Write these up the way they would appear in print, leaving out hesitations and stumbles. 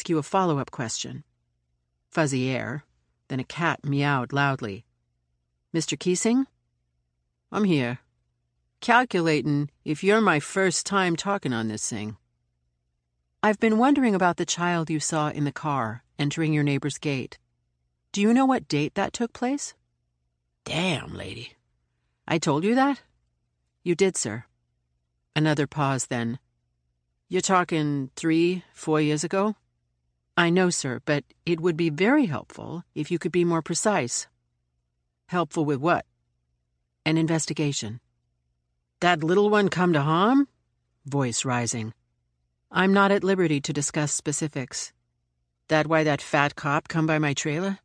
ask you a follow-up question. Fuzzy air. Then a cat meowed loudly. Mr. Keesing? I'm here. Calculatin' if you're my first time talking on this thing. I've been wondering about the child you saw in the car entering your neighbor's gate. Do you know what date that took place? Damn, lady. I told you that? You did, sir. Another pause, then. You're talking 3-4 years ago? I know, sir, but it would be very helpful if you could be more precise. Helpful with what? An investigation. That little one come to harm? Voice rising. I'm not at liberty to discuss specifics. That why that fat cop come by my trailer?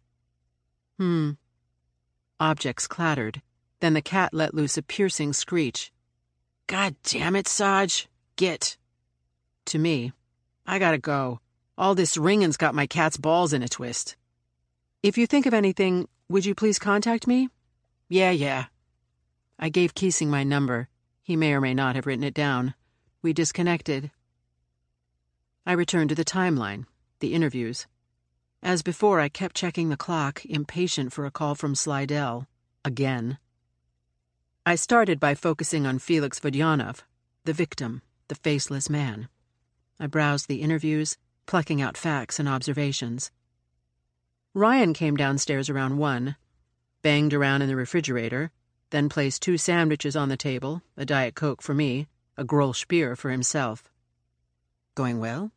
Objects clattered. Then the cat let loose a piercing screech. God damn it, Sarge. Get. To me. I gotta go. All this ringing's got my cat's balls in a twist. If you think of anything, would you please contact me? Yeah. I gave Keesing my number. He may or may not have written it down. We disconnected. I returned to the timeline, the interviews. As before, I kept checking the clock, impatient for a call from Slidell. Again. I started by focusing on Felix Vodyanov, the victim, the faceless man. I browsed the interviews, plucking out facts and observations. Ryan came downstairs around 1, banged around in the refrigerator, then placed 2 sandwiches on the table, a Diet Coke for me, a Grolsch beer for himself. Going well?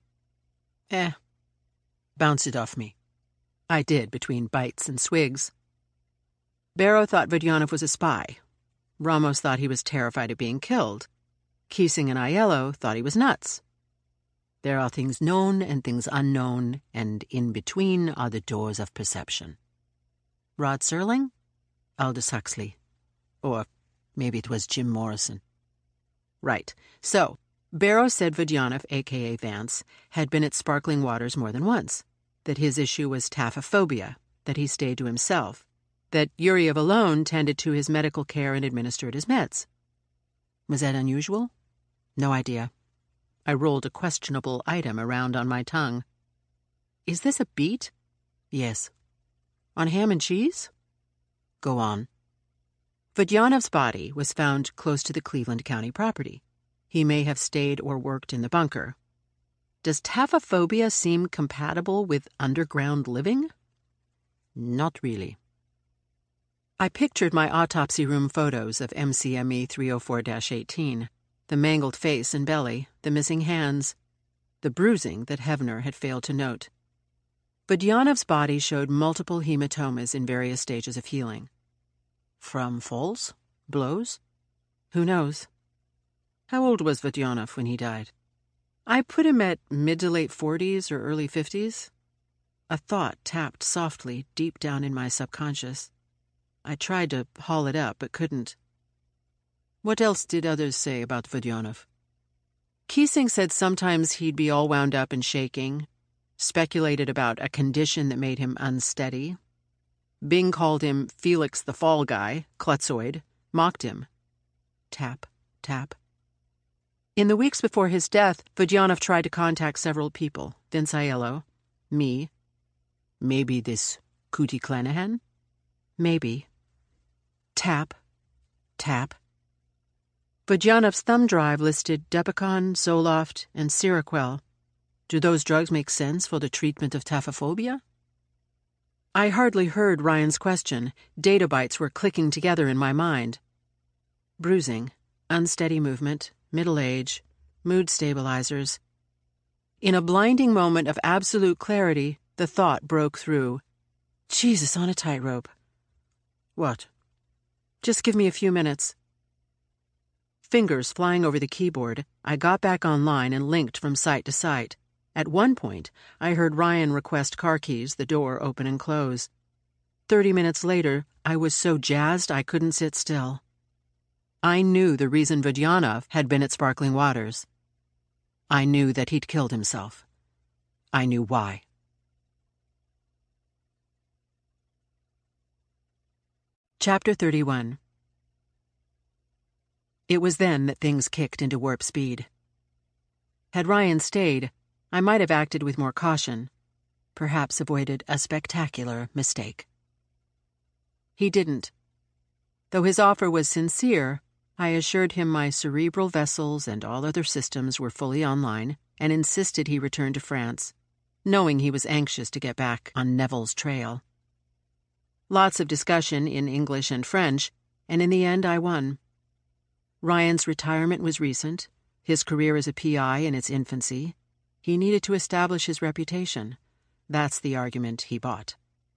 Bounce it off me. I did, between bites and swigs. Barrow thought Vodyanov was a spy. Ramos thought he was terrified of being killed. Keesing and Aiello thought he was nuts. There are things known and things unknown, and in between are the doors of perception. Rod Serling? Aldous Huxley. Or maybe it was Jim Morrison. Right. So, Barrow said Vodyanov, a.k.a. Vance, had been at Sparkling Waters more than once, that his issue was taphophobia, that he stayed to himself, that Yuriev alone tended to his medical care and administered his meds. Was that unusual? No idea. I rolled a questionable item around on my tongue. Is this a beat? Yes. On ham and cheese? Go on. Vodyanov's body was found close to the Cleveland County property. He may have stayed or worked in the bunker. Does taphophobia seem compatible with underground living? Not really. I pictured my autopsy room photos of MCME 304-18. The mangled face and belly, the missing hands, the bruising that Hevner had failed to note. Vodyanov's body showed multiple hematomas in various stages of healing. From falls? Blows? Who knows? How old was Vodyanov when he died? I put him at mid to late 40s or early 50s. A thought tapped softly deep down in my subconscious. I tried to haul it up, but couldn't. What else did others say about Vodyanov? Keesing said sometimes he'd be all wound up and shaking, speculated about a condition that made him unsteady. Bing called him Felix the Fall Guy, klutzoid, mocked him. Tap, tap. In the weeks before his death, Vodyanov tried to contact several people, Vince Aiello, me. Maybe this Cootie Clanahan? Maybe. Tap, tap. Vodyanov's thumb drive listed Depicon, Zoloft, and Seroquel. Do those drugs make sense for the treatment of taphophobia? I hardly heard Ryan's question. Data bytes were clicking together in my mind. Bruising, unsteady movement, middle age, mood stabilizers. In a blinding moment of absolute clarity, the thought broke through. Jesus on a tightrope. What? Just give me a few minutes. Fingers flying over the keyboard, I got back online and linked from site to site. At one point, I heard Ryan request car keys, the door open and close. 30 minutes later, I was so jazzed I couldn't sit still. I knew the reason Vodyanov had been at Sparkling Waters. I knew that he'd killed himself. I knew why. Chapter 31. It was then that things kicked into warp speed. Had Ryan stayed, I might have acted with more caution, perhaps avoided a spectacular mistake. He didn't. Though his offer was sincere, I assured him my cerebral vessels and all other systems were fully online and insisted he return to France, knowing he was anxious to get back on Neville's trail. Lots of discussion in English and French, and in the end I won. Ryan's retirement was recent, his career as a PI in its infancy. He needed to establish his reputation. That's the argument he bought.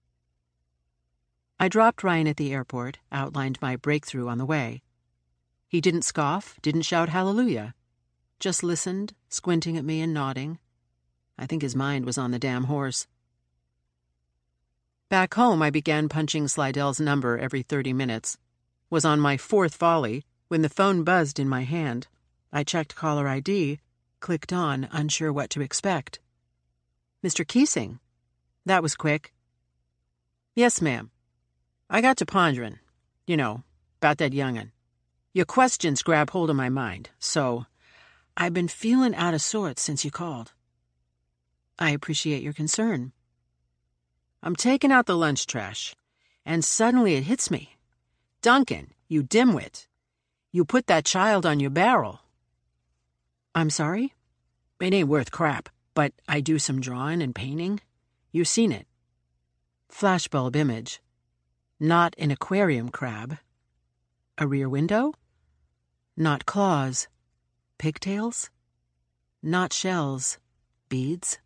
I dropped Ryan at the airport, outlined my breakthrough on the way. He didn't scoff, didn't shout hallelujah. Just listened, squinting at me and nodding. I think his mind was on the damn horse. Back home, I began punching Slidell's number every 30 minutes. Was on my fourth volley when the phone buzzed in my hand. I checked caller ID, clicked on, unsure what to expect. Mr. Keesing. That was quick. Yes, ma'am. I got to pondering, about that young'un. Your questions grab hold of my mind, so I've been feeling out of sorts since you called. I appreciate your concern. I'm taking out the lunch trash, and suddenly it hits me. Duncan, you dimwit. You put that child on your barrel. I'm sorry? It ain't worth crap, but I do some drawing and painting. You've seen it. Flashbulb image. Not an aquarium crab. A rear window? Not claws. Pigtails? Not shells. Beads?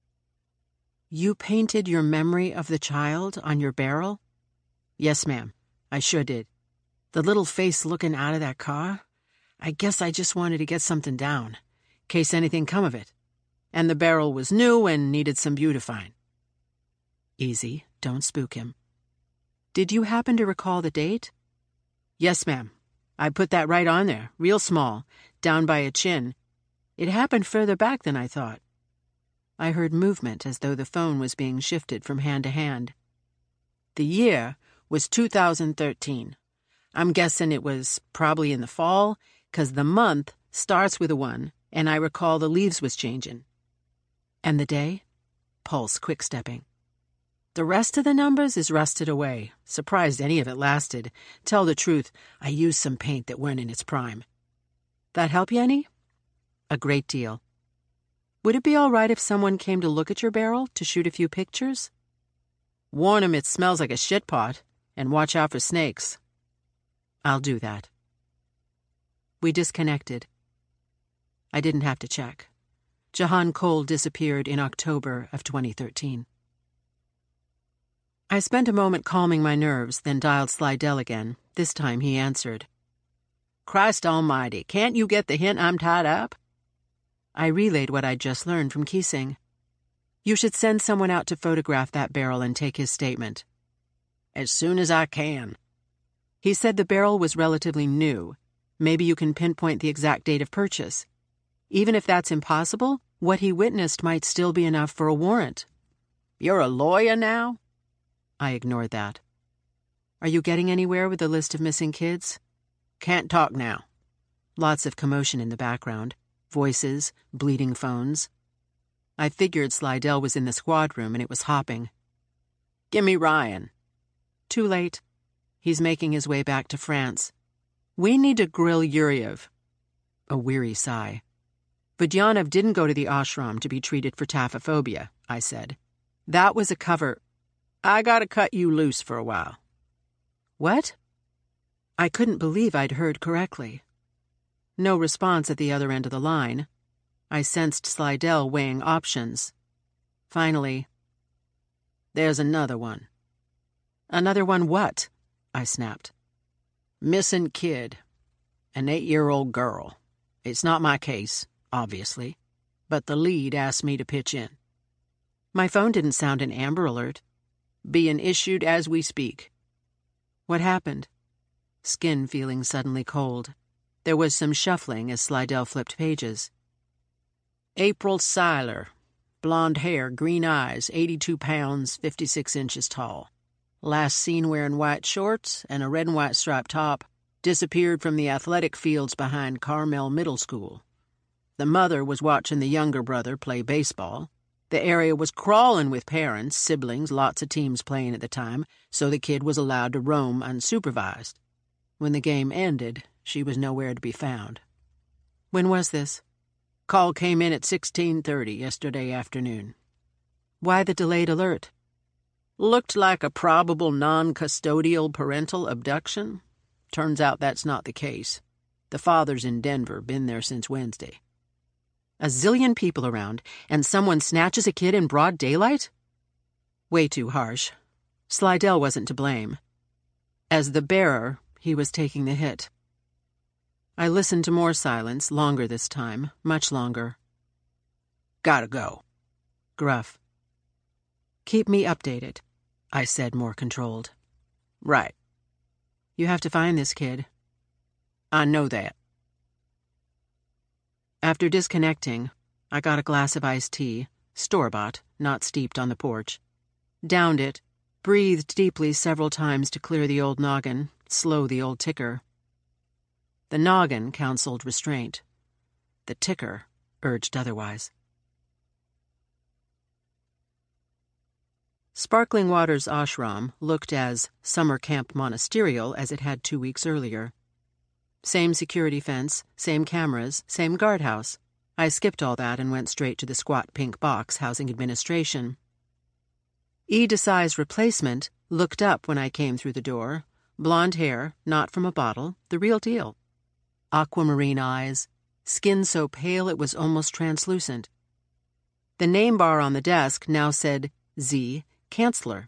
You painted your memory of the child on your barrel? Yes, ma'am. I sure did. The little face looking out of that car? I guess I just wanted to get something down, in case anything come of it. And the barrel was new and needed some beautifying. Easy, don't spook him. Did you happen to recall the date? Yes, ma'am. I put that right on there, real small, down by a chin. It happened further back than I thought. I heard movement as though the phone was being shifted from hand to hand. The year was 2013. I'm guessing it was probably in the fall, 'cause the month starts with a 1, and I recall the leaves was changing. And the day? Pulse quick-stepping. The rest of the numbers is rusted away. Surprised any of it lasted. Tell the truth, I used some paint that weren't in its prime. That help you any? A great deal. Would it be all right if someone came to look at your barrel to shoot a few pictures? Warn 'em it smells like a shit pot, and watch out for snakes. I'll do that. We disconnected. I didn't have to check. Jahan Cole disappeared in October of 2013. I spent a moment calming my nerves, then dialed Slidell again. This time he answered. Christ almighty, can't you get the hint I'm tied up? I relayed what I'd just learned from Keesing. You should send someone out to photograph that barrel and take his statement. As soon as I can. He said the barrel was relatively new. Maybe you can pinpoint the exact date of purchase. Even if that's impossible, what he witnessed might still be enough for a warrant. You're a lawyer now? I ignored that. Are you getting anywhere with the list of missing kids? Can't talk now. Lots of commotion in the background. Voices, bleeding phones. I figured Slidell was in the squad room and it was hopping. Gimme Ryan. Too late. He's making his way back to France. We need to grill Yuriev. A weary sigh. Vodyonov didn't go to the ashram to be treated for taphophobia, I said. That was a cover. I gotta cut you loose for a while. What? I couldn't believe I'd heard correctly. No response at the other end of the line. I sensed Slidell weighing options. Finally, there's another one. Another one what? I snapped. Missing kid. An 8-year-old girl. It's not my case, obviously, but the lead asked me to pitch in. My phone didn't sound an Amber Alert. Being issued as we speak. What happened? Skin feeling suddenly cold. There was some shuffling as Slidell flipped pages. April Seiler. Blonde hair, green eyes, 82 pounds, 56 inches tall. Last seen wearing white shorts and a red and white striped top. Disappeared from the athletic fields behind Carmel Middle School. The mother was watching the younger brother play baseball. The area was crawling with parents, siblings, lots of teams playing at the time, so the kid was allowed to roam unsupervised. When the game ended, she was nowhere to be found. When was this? Call came in at 16:30 yesterday afternoon. Why the delayed alert? Looked like a probable non-custodial parental abduction. Turns out that's not the case. The father's in Denver, been there since Wednesday. A zillion people around, and someone snatches a kid in broad daylight? Way too harsh. Slidell wasn't to blame. As the bearer, he was taking the hit. I listened to more silence, longer this time, much longer. Gotta go. Gruff. Keep me updated, I said, more controlled. Right. You have to find this kid. I know that. After disconnecting, I got a glass of iced tea, store-bought, not steeped on the porch. Downed it, breathed deeply several times to clear the old noggin, slow the old ticker. The noggin counseled restraint. The ticker urged otherwise. Sparkling Waters ashram looked as summer camp monasterial as it had 2 weeks earlier. Same security fence, same cameras, same guardhouse. I skipped all that and went straight to the squat pink box housing administration. E. Desai's replacement looked up when I came through the door. Blonde hair, not from a bottle, the real deal. Aquamarine eyes, skin so pale it was almost translucent. The name bar on the desk now said Z. Kanzler.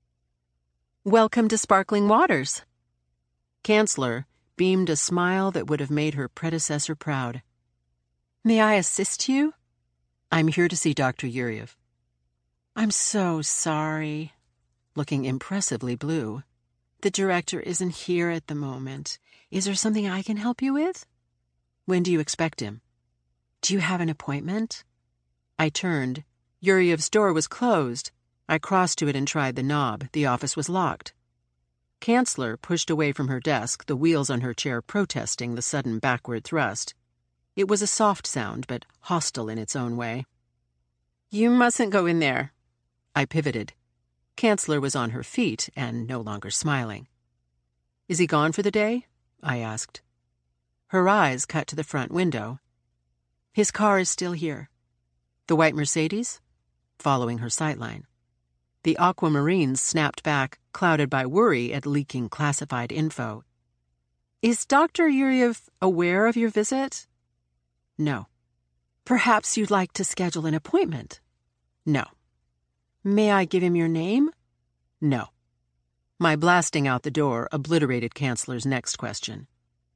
Welcome to Sparkling Waters. Kanzler beamed a smile that would have made her predecessor proud. May I assist you? I'm here to see Dr. Yuriev. I'm so sorry. Looking impressively blue. The director isn't here at the moment. Is there something I can help you with? When do you expect him? Do you have an appointment? I turned. Yuriev's door was closed. I crossed to it and tried the knob. The office was locked. Kanzler pushed away from her desk, the wheels on her chair protesting the sudden backward thrust. It was a soft sound, but hostile in its own way. You mustn't go in there. I pivoted. Kanzler was on her feet and no longer smiling. Is he gone for the day? I asked. Her eyes cut to the front window. His car is still here. The white Mercedes? Following her sightline. The aquamarines snapped back, clouded by worry at leaking classified info. Is Dr. Yuriev aware of your visit? No. Perhaps you'd like to schedule an appointment? No. May I give him your name? No. My blasting out the door obliterated Kanzler's next question.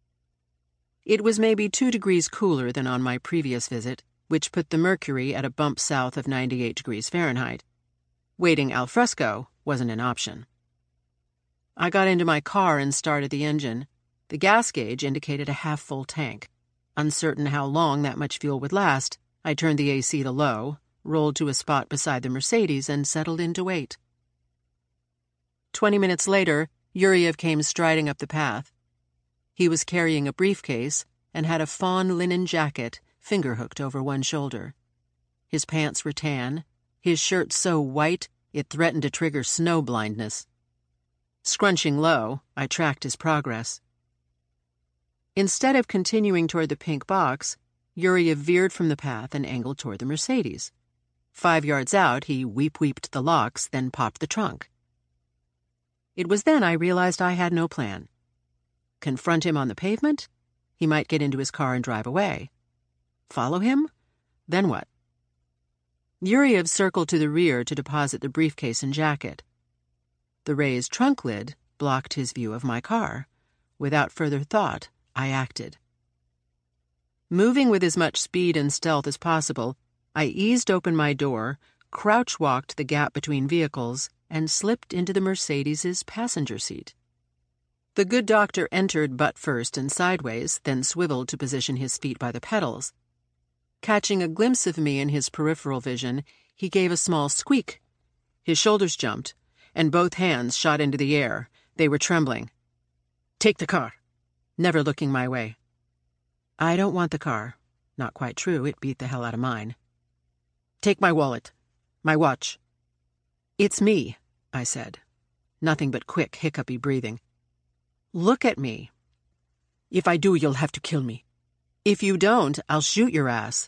It was maybe 2 degrees cooler than on my previous visit, which put the mercury at a bump south of 98 degrees Fahrenheit. Waiting al fresco wasn't an option. I got into my car and started the engine. The gas gauge indicated a half-full tank. Uncertain how long that much fuel would last, I turned the AC to low, rolled to a spot beside the Mercedes, and settled in to wait. 20 minutes later, Yuriev came striding up the path. He was carrying a briefcase and had a fawn linen jacket finger-hooked over one shoulder. His pants were tan, his shirt so white it threatened to trigger snow blindness. Scrunching low, I tracked his progress. Instead of continuing toward the pink box, Yuriev veered from the path and angled toward the Mercedes. 5 yards out, he weep-weeped the locks, then popped the trunk. It was then I realized I had no plan. Confront him on the pavement? He might get into his car and drive away. Follow him? Then what? Yuriev circled to the rear to deposit the briefcase and jacket. The raised trunk lid blocked his view of my car. Without further thought, I acted. Moving with as much speed and stealth as possible, I eased open my door, crouch-walked the gap between vehicles, and slipped into the Mercedes's passenger seat. The good doctor entered butt first and sideways, then swiveled to position his feet by the pedals. Catching a glimpse of me in his peripheral vision, he gave a small squeak. His shoulders jumped, and both hands shot into the air. They were trembling. Take the car. Never looking my way. I don't want the car. Not quite true, it beat the hell out of mine. "Take my wallet. My watch." "It's me," I said. Nothing but quick, hiccupy breathing. "Look at me." "If I do, you'll have to kill me." "If you don't, I'll shoot your ass."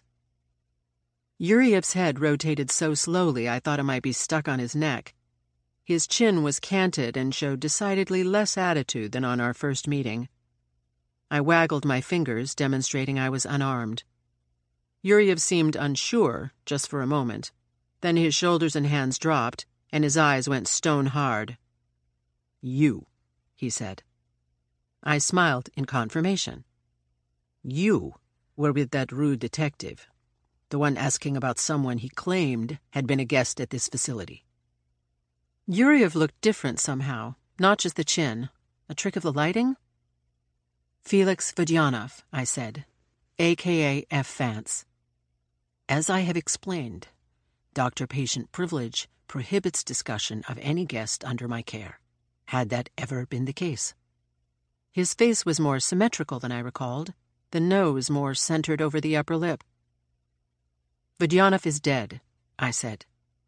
Yuriev's head rotated so slowly I thought it might be stuck on his neck. His chin was canted and showed decidedly less attitude than on our first meeting. I waggled my fingers, demonstrating I was unarmed. Yuriev seemed unsure, just for a moment. Then his shoulders and hands dropped, and his eyes went stone hard. "You," he said. I smiled in confirmation. "You were with that rude detective, the one asking about someone he claimed had been a guest at this facility." Yuriev looked different somehow, not just the chin. A trick of the lighting? "Felix Vodyanov," I said, a.k.a. F. Vance. "As I have explained, doctor-patient privilege prohibits discussion of any guest under my care. Had that ever been the case?" His face was more symmetrical than I recalled, the nose more centered over the upper lip. "Vodyanov is dead," I said.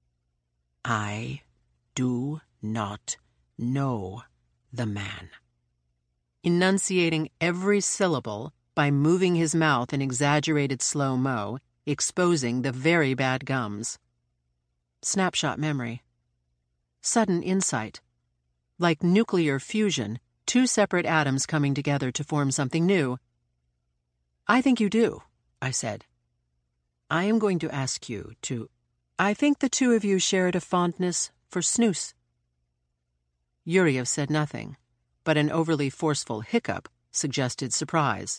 "I do not know the man." Enunciating every syllable by moving his mouth in exaggerated slow-mo, exposing the very bad gums. Snapshot memory. Sudden insight. Like nuclear fusion, two separate atoms coming together to form something new. "I think you do," I said. "I am going to ask you to... I think the two of you shared a fondness for snus." Yuriev said nothing, but an overly forceful hiccup suggested surprise.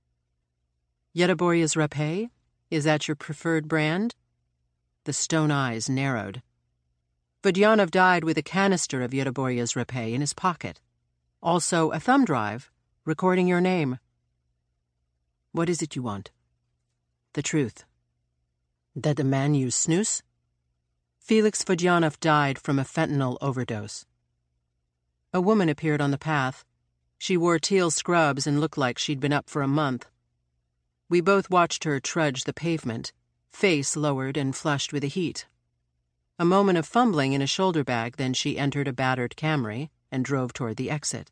"Yedoboryas Rapé? Is that your preferred brand?" The stone eyes narrowed. "Vodyanov died with a canister of Yedoboryas Rapé in his pocket. Also a thumb drive, recording your name." "What is it you want?" "The truth." "That the man used snus?" "Felix Vodyanov died from a fentanyl overdose." A woman appeared on the path. She wore teal scrubs and looked like she'd been up for a month. We both watched her trudge the pavement, face lowered and flushed with the heat. A moment of fumbling in a shoulder bag, then she entered a battered Camry and drove toward the exit.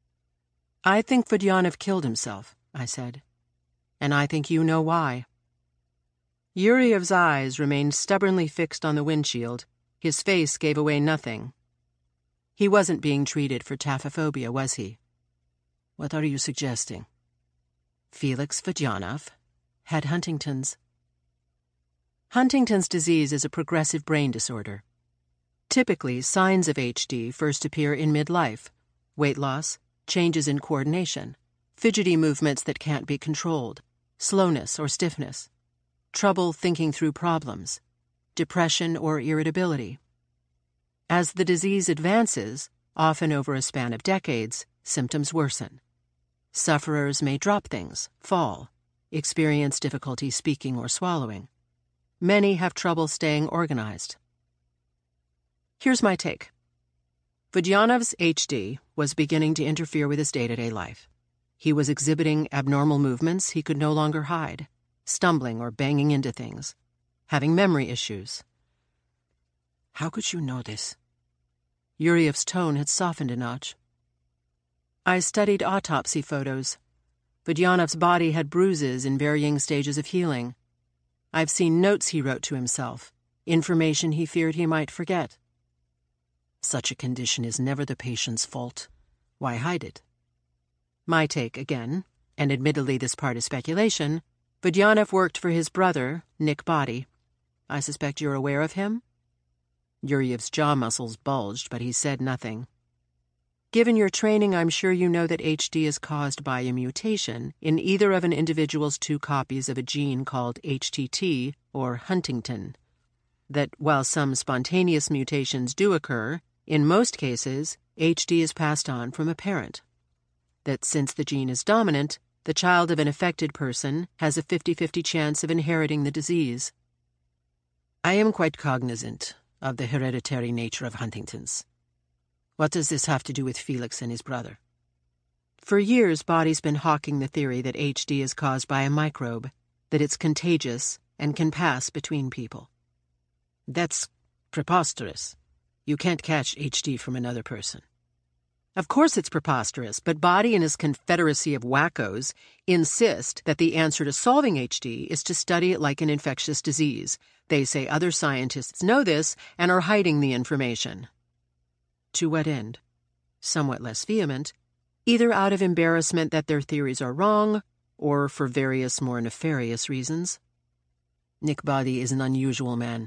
"I think Vodyanov killed himself," I said. "And I think you know why." Yuriev's eyes remained stubbornly fixed on the windshield. His face gave away nothing. He wasn't being treated for taphophobia, was he? "What are you suggesting?" "Felix Vodyanov had Huntington's." Huntington's disease is a progressive brain disorder. Typically, signs of HD first appear in midlife: weight loss, changes in coordination, fidgety movements that can't be controlled, slowness or stiffness, trouble thinking through problems, depression or irritability. As the disease advances, often over a span of decades, symptoms worsen. Sufferers may drop things, fall, experience difficulty speaking or swallowing. Many have trouble staying organized. Here's my take. Vodyanov's HD was beginning to interfere with his day-to-day life. He was exhibiting abnormal movements he could no longer hide, stumbling or banging into things, having memory issues. "How could you know this?" Yuriev's tone had softened a notch. "I studied autopsy photos. Vodyanov's body had bruises in varying stages of healing. I've seen notes he wrote to himself, information he feared he might forget." "Such a condition is never the patient's fault. Why hide it?" My take again, and admittedly this part is speculation, Vodyanov worked for his brother, Nick Body. I suspect you're aware of him? Yuriev's jaw muscles bulged, but he said nothing. "Given your training, I'm sure you know that HD is caused by a mutation in either of an individual's two copies of a gene called HTT or Huntington. That while some spontaneous mutations do occur, in most cases, HD is passed on from a parent. That since the gene is dominant, the child of an affected person has a 50-50 chance of inheriting the disease." "I am quite cognizant of the hereditary nature of Huntington's. What does this have to do with Felix and his brother?" "For years, Body's been hawking the theory that HD is caused by a microbe. that it's contagious and can pass between people. That's preposterous. You can't catch HD from another person. Of course it's preposterous, but Boddy and his confederacy of wackos insist that the answer to solving HD is to study it like an infectious disease. They say other scientists know this and are hiding the information. To what end? Somewhat less vehement, either out of embarrassment that their theories are wrong, or for various more nefarious reasons. Nick Boddy is an unusual man.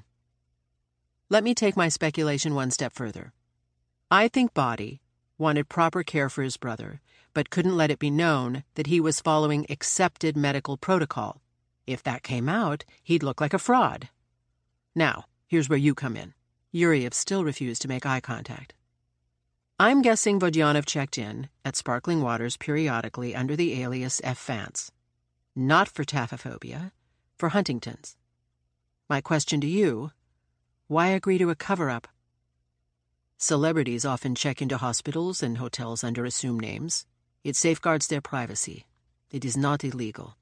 Let me take my speculation one step further. I think Boddy wanted proper care for his brother, but couldn't let it be known that he was following accepted medical protocol. If that came out, he'd look like a fraud. Now, here's where you come in. Yuriev still refused to make eye contact. I'm guessing Vodyanov checked in at Sparkling Waters periodically under the alias F. Vance. Not for taphophobia, for Huntington's. My question to you, why agree to a cover-up? Celebrities often check into hospitals and hotels under assumed names. It safeguards their privacy. It is not illegal.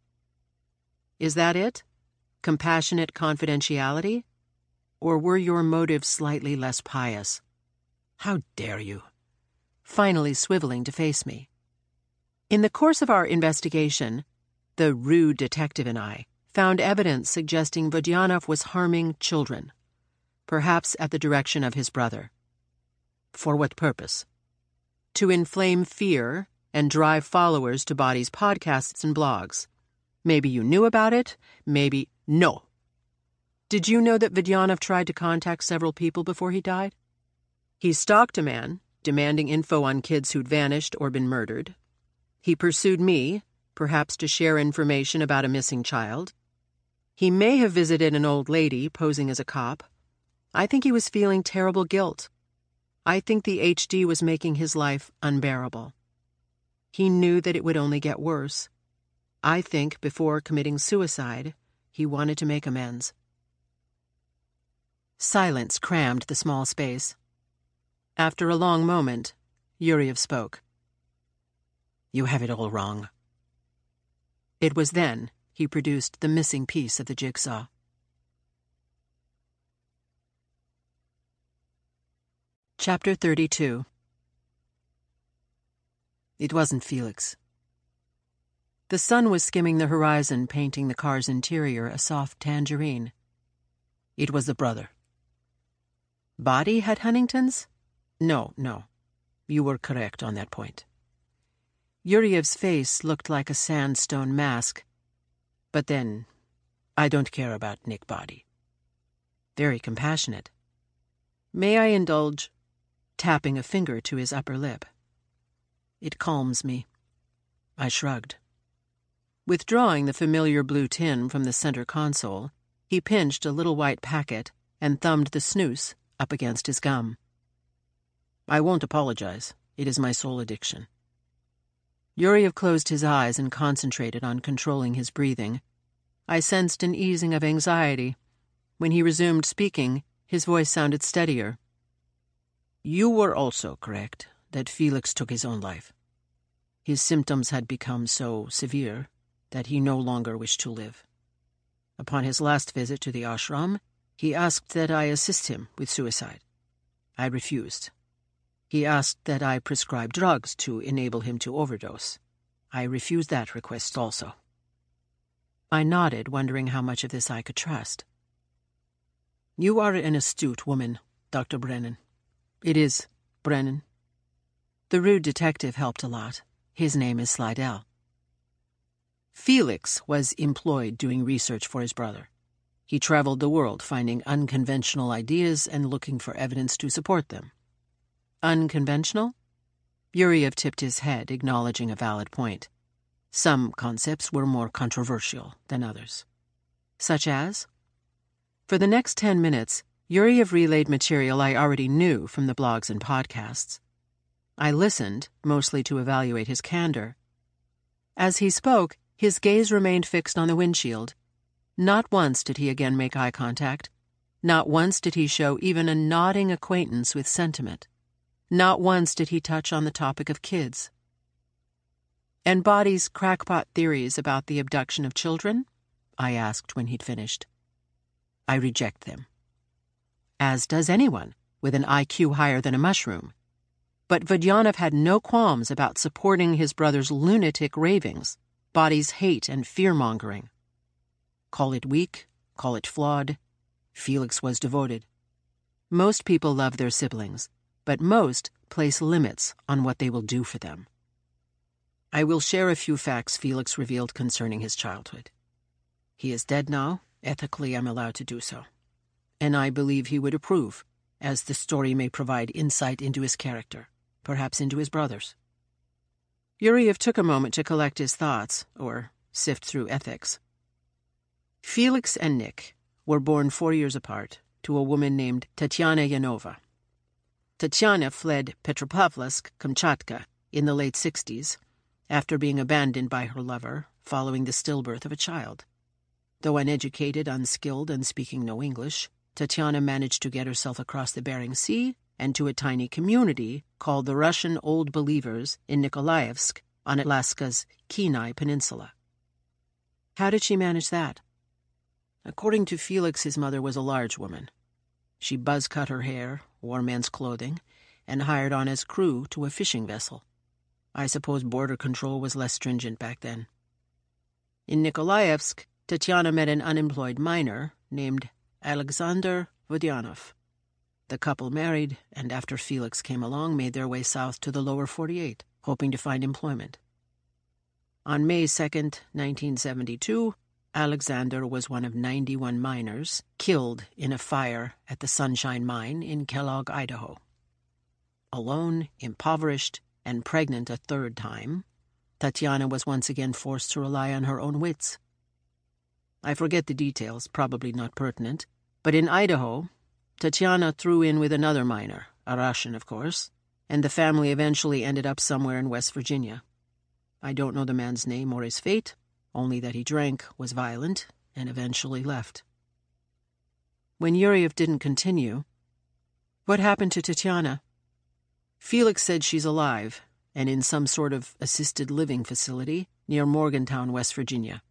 Is that it? Compassionate confidentiality? Or were your motives slightly less pious? How dare you? Finally swiveling to face me. In the course of our investigation, the rude detective and I found evidence suggesting Vodyanov was harming children, perhaps at the direction of his brother. For what purpose? To inflame fear and drive followers to Boddy's podcasts and blogs. Maybe you knew about it, maybe... No. Did you know that Vodyanov tried to contact several people before he died? He stalked a man, demanding info on kids who'd vanished or been murdered. He pursued me, perhaps to share information about a missing child. He may have visited an old lady posing as a cop. I think he was feeling terrible guilt. I think the HD was making his life unbearable. He knew that it would only get worse. I think before committing suicide, he wanted to make amends. Silence crammed the small space. After a long moment, Yuriev spoke. You have it all wrong. It was then he produced the missing piece of the jigsaw. Chapter 32. It wasn't Felix. The sun was skimming the horizon, painting the car's interior a soft tangerine. It was the brother. Boddy had Huntington's? No. You were correct on that point. Yuriev's face looked like a sandstone mask. But then, I don't care about Nick Boddy. Very compassionate. May I indulge? Tapping a finger to his upper lip. It calms me. I shrugged. Withdrawing the familiar blue tin from the center console, he pinched a little white packet and thumbed the snooze up against his gum. I won't apologize. It is my sole addiction. Yuriev closed his eyes and concentrated on controlling his breathing. I sensed an easing of anxiety. When he resumed speaking, his voice sounded steadier. You were also correct that Felix took his own life. His symptoms had become so severe that he no longer wished to live. Upon his last visit to the ashram, he asked that I assist him with suicide. I refused. He asked that I prescribe drugs to enable him to overdose. I refused that request also. I nodded, wondering how much of this I could trust. You are an astute woman, Dr. Brennan. It is, Brennan. The rude detective helped a lot. His name is Slidell. Felix was employed doing research for his brother. He traveled the world finding unconventional ideas and looking for evidence to support them. Unconventional? Yuriev tipped his head, acknowledging a valid point. Some concepts were more controversial than others. Such as? For the next 10 minutes, Yuriev relayed material I already knew from the blogs and podcasts. I listened, mostly to evaluate his candor. As he spoke, his gaze remained fixed on the windshield. Not once did he again make eye contact. Not once did he show even a nodding acquaintance with sentiment. Not once did he touch on the topic of kids. And Boddy's crackpot theories about the abduction of children? I asked when he'd finished. I reject them. As does anyone with an IQ higher than a mushroom. But Vodyonov had no qualms about supporting his brother's lunatic ravings, Body's hate and fear-mongering. Call it weak, call it flawed, Felix was devoted. Most people love their siblings, but most place limits on what they will do for them. I will share a few facts Felix revealed concerning his childhood. He is dead now. Ethically, I'm allowed to do so. And I believe he would approve, as the story may provide insight into his character, perhaps into his brother's. Yuriev took a moment to collect his thoughts, or sift through ethics. Felix and Nick were born 4 years apart to a woman named Tatiana Yanova. Tatiana fled Petropavlovsk, Kamchatka, in the late 60s, after being abandoned by her lover following the stillbirth of a child. Though uneducated, unskilled, and speaking no English, Tatiana managed to get herself across the Bering Sea and to a tiny community called the Russian Old Believers in Nikolaevsk on Alaska's Kenai Peninsula. How did she manage that? According to Felix, his mother was a large woman. She buzz-cut her hair, wore men's clothing, and hired on as crew to a fishing vessel. I suppose border control was less stringent back then. In Nikolaevsk, Tatiana met an unemployed miner named Alexander Vodyonov. The couple married, and after Felix came along, made their way south to the lower 48, hoping to find employment. On May 2nd, 1972, Alexander was one of 91 miners killed in a fire at the Sunshine Mine in Kellogg, Idaho. Alone, impoverished, and pregnant a third time, Tatiana was once again forced to rely on her own wits. I forget the details, probably not pertinent, but in Idaho, Tatiana threw in with another miner, a Russian, of course, and the family eventually ended up somewhere in West Virginia. I don't know the man's name or his fate, only that he drank, was violent, and eventually left. When Yuriev didn't continue, "What happened to Tatiana?" Felix said she's alive, and in some sort of assisted living facility near Morgantown, West Virginia.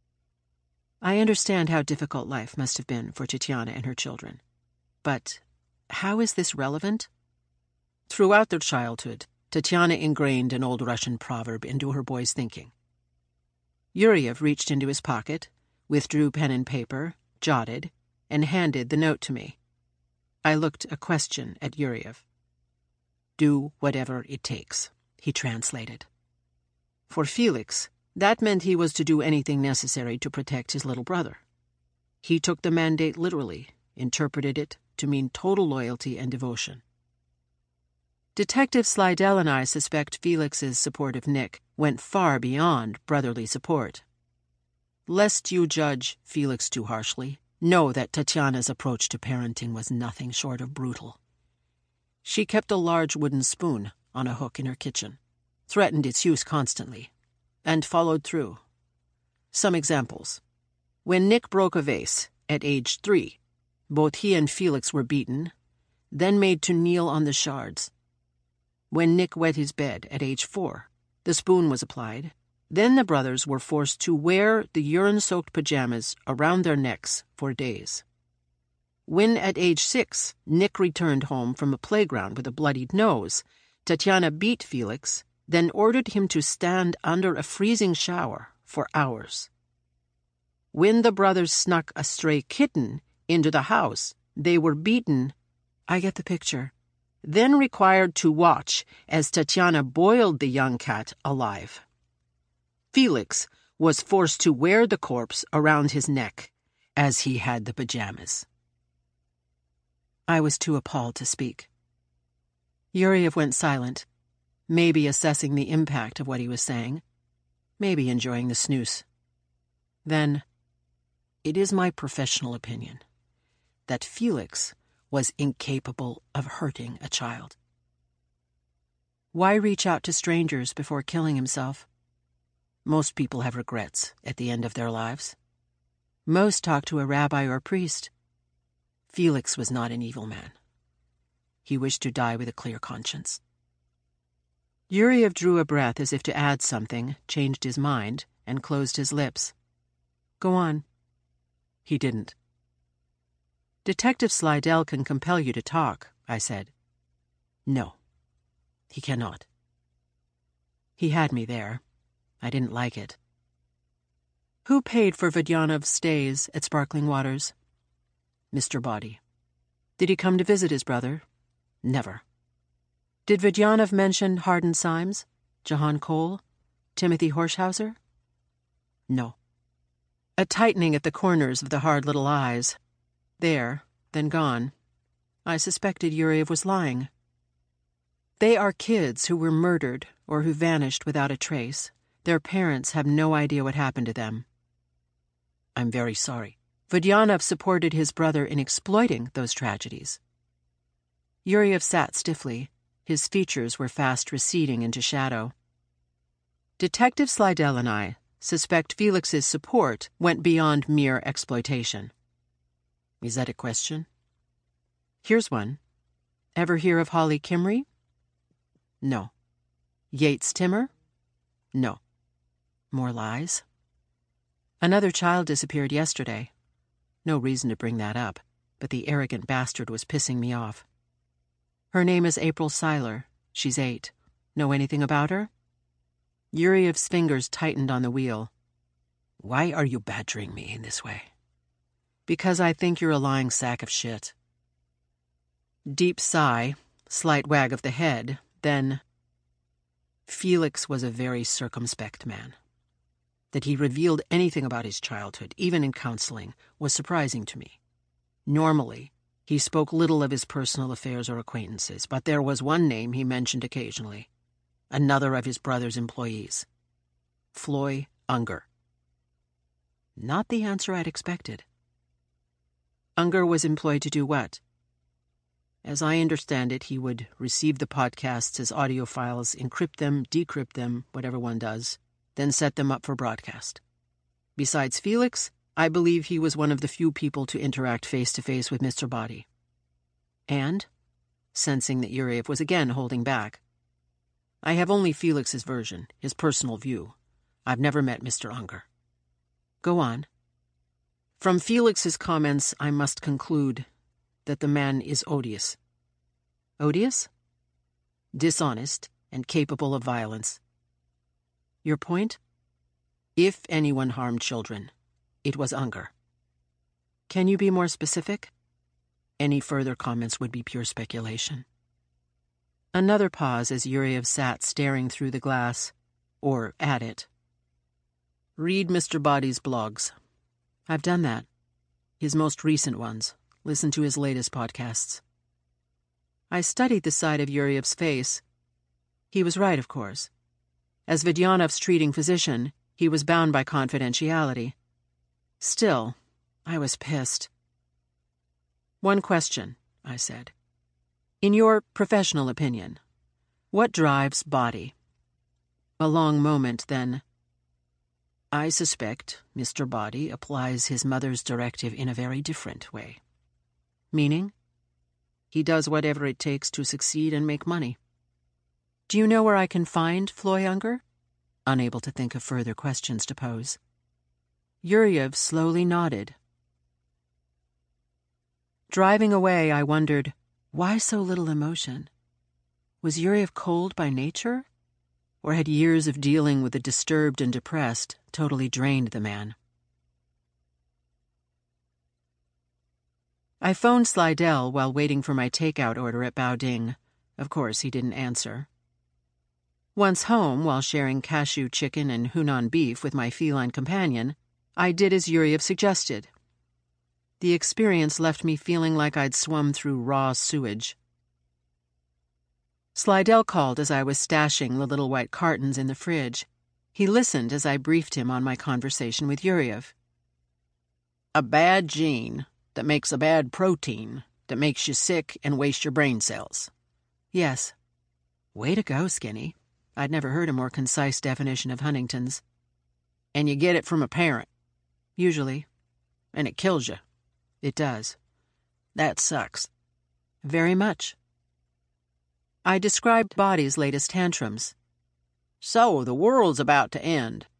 I understand how difficult life must have been for Tatiana and her children. But how is this relevant? Throughout their childhood, Tatiana ingrained an old Russian proverb into her boys' thinking. Yuriev reached into his pocket, withdrew pen and paper, jotted, and handed the note to me. I looked a question at Yuriev. "Do whatever it takes," he translated. For Felix, that meant he was to do anything necessary to protect his little brother. He took the mandate literally, interpreted it to mean total loyalty and devotion. Detective Slidell and I suspect Felix's support of Nick went far beyond brotherly support. Lest you judge Felix too harshly, know that Tatiana's approach to parenting was nothing short of brutal. She kept a large wooden spoon on a hook in her kitchen, threatened its use constantly, and followed through. Some examples. When Nick broke a vase at age 3, both he and Felix were beaten, then made to kneel on the shards. When Nick wet his bed at age 4, the spoon was applied. Then the brothers were forced to wear the urine-soaked pajamas around their necks for days. When at age 6, Nick returned home from a playground with a bloodied nose, Tatiana beat Felix, then ordered him to stand under a freezing shower for hours. When the brothers snuck a stray kitten into the house, they were beaten, I get the picture, then required to watch as Tatiana boiled the young cat alive. Felix was forced to wear the corpse around his neck, as he had the pajamas. I was too appalled to speak. Yuriev went silent, maybe assessing the impact of what he was saying, maybe enjoying the snooze. Then, it is my professional opinion that Felix was incapable of hurting a child. Why reach out to strangers before killing himself? Most people have regrets at the end of their lives. Most talk to a rabbi or priest. Felix was not an evil man. He wished to die with a clear conscience. Yuriev drew a breath as if to add something, changed his mind, and closed his lips. Go on, He didn't. Detective Slidell can compel you to talk, I said. No, he cannot. He had me there. I didn't like it. Who paid for Vodyanov's stays at Sparkling Waters? Mr. Body. Did he come to visit his brother? Never. Did Vodyanov mention Hardin Symes, Jahan Cole, Timothy Horshauser? No. A tightening at the corners of the hard little eyes. There, then gone. I suspected Yuriev was lying. They are kids who were murdered or who vanished without a trace. Their parents have no idea what happened to them. I'm very sorry. Vodyanov supported his brother in exploiting those tragedies. Yuriev sat stiffly. His features were fast receding into shadow. Detective Slidell and I suspect Felix's support went beyond mere exploitation. Is that a question? Here's one. Ever hear of Holly Kimry? No. Yates Timmer? No. More lies? Another child disappeared yesterday. No reason to bring that up, but the arrogant bastard was pissing me off. Her name is April Seiler. She's 8. Know anything about her? Yuriev's fingers tightened on the wheel. Why are you badgering me in this way? Because I think you're a lying sack of shit. Deep sigh, slight wag of the head, then... Felix was a very circumspect man. That he revealed anything about his childhood, even in counseling, was surprising to me. Normally, he spoke little of his personal affairs or acquaintances, but there was one name he mentioned occasionally. Another of his brother's employees. Floy Unger. Not the answer I'd expected. Unger was employed to do what? As I understand it, he would receive the podcasts as audio files, encrypt them, decrypt them, whatever one does, then set them up for broadcast. Besides Felix, I believe he was one of the few people to interact face-to-face with Mr. Body. And, sensing that Yuriev was again holding back, I have only Felix's version, his personal view. I've never met Mr. Unger. Go on. From Felix's comments, I must conclude that the man is odious. Odious? Dishonest and capable of violence. Your point? If anyone harmed children, it was Unger. Can you be more specific? Any further comments would be pure speculation. Another pause as Yuriev sat staring through the glass, or at it. Read Mr. Body's blogs. I've done that. His most recent ones. Listen to his latest podcasts. I studied the side of Yuriev's face. He was right, of course. As Vodyanov's treating physician, he was bound by confidentiality. Still, I was pissed. One question, I said. In your professional opinion, what drives Body? A long moment, then. I suspect Mr. Body applies his mother's directive in a very different way. Meaning? He does whatever it takes to succeed and make money. Do you know where I can find Floy Unger? Unable to think of further questions to pose. Yuriev slowly nodded. Driving away, I wondered, why so little emotion? Was Yuriev cold by nature? Or had years of dealing with the disturbed and depressed totally drained the man? I phoned Slidell while waiting for my takeout order at Baoding. Of course, he didn't answer. Once home, while sharing cashew chicken and Hunan beef with my feline companion, I did as Yuriev suggested. The experience left me feeling like I'd swum through raw sewage. Slidell called as I was stashing the little white cartons in the fridge. He listened as I briefed him on my conversation with Yuriev. A bad gene that makes a bad protein that makes you sick and waste your brain cells. Yes. Way to go, Skinny. I'd never heard a more concise definition of Huntington's. And you get it from a parent. Usually. And it kills you. It does. That sucks. Very much. I described Body's latest tantrums. So, the world's about to end.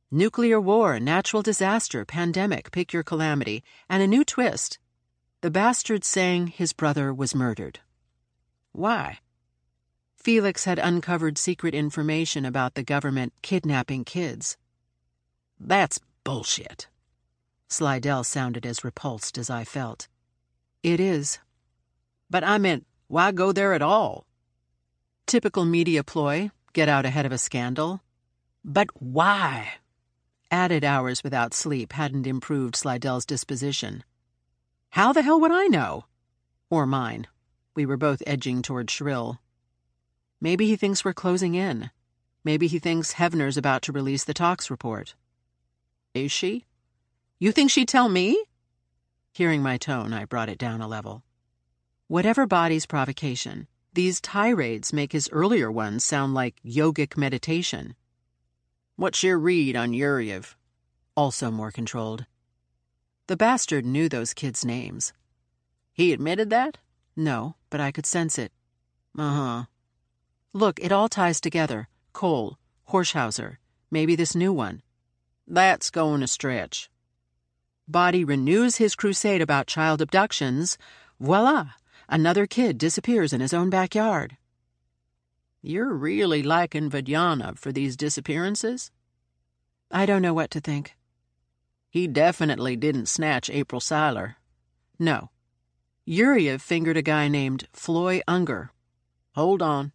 Nuclear war, natural disaster, pandemic, pick your calamity, and a new twist. The bastard saying his brother was murdered. Why? Felix had uncovered secret information about the government kidnapping kids. That's bullshit. Slidell sounded as repulsed as I felt. It is. But I meant, why go there at all? Typical media ploy, get out ahead of a scandal. But why? Added hours without sleep hadn't improved Slidell's disposition. How the hell would I know? Or mine. We were both edging toward shrill. Maybe he thinks we're closing in. Maybe he thinks Hefner's about to release the talks report. Is she? You think she'd tell me? Hearing my tone, I brought it down a level. Whatever Body's provocation, these tirades make his earlier ones sound like yogic meditation. What's your read on Yuriev? Also more controlled. The bastard knew those kids' names. He admitted that? No, but I could sense it. Uh-huh. Look, it all ties together. Cole, Horshauser, maybe this new one. That's going a stretch. Body renews his crusade about child abductions. Voila! Another kid disappears in his own backyard. You're really liking Vadyanov for these disappearances? I don't know what to think. He definitely didn't snatch April Seiler. No. Yuriev fingered a guy named Floy Unger. Hold on.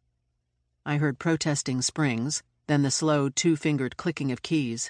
I heard protesting springs, then the slow two-fingered clicking of keys.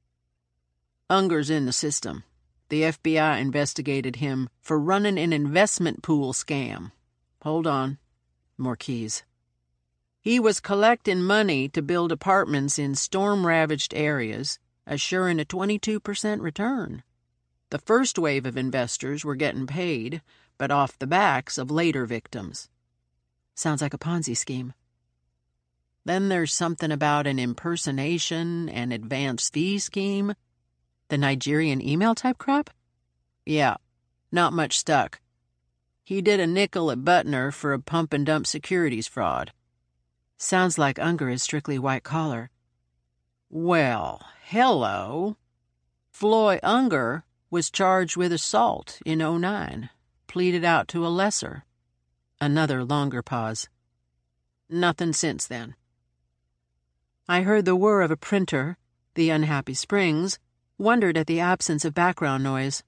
Unger's in the system. The FBI investigated him for running an investment pool scam. Hold on. More keys. He was collecting money to build apartments in storm-ravaged areas, assuring a 22% return. The first wave of investors were getting paid, but off the backs of later victims. Sounds like a Ponzi scheme. Then there's something about an impersonation and advance fee scheme. The Nigerian email type crap? Yeah, not much stuck. He did a nickel at Butner for a pump-and-dump securities fraud. Sounds like Unger is strictly white-collar. Well, hello. Floy Unger was charged with assault in 2009, pleaded out to a lesser. Another longer pause. Nothing since then. I heard the whir of a printer, the unhappy springs, wondered at the absence of background noise.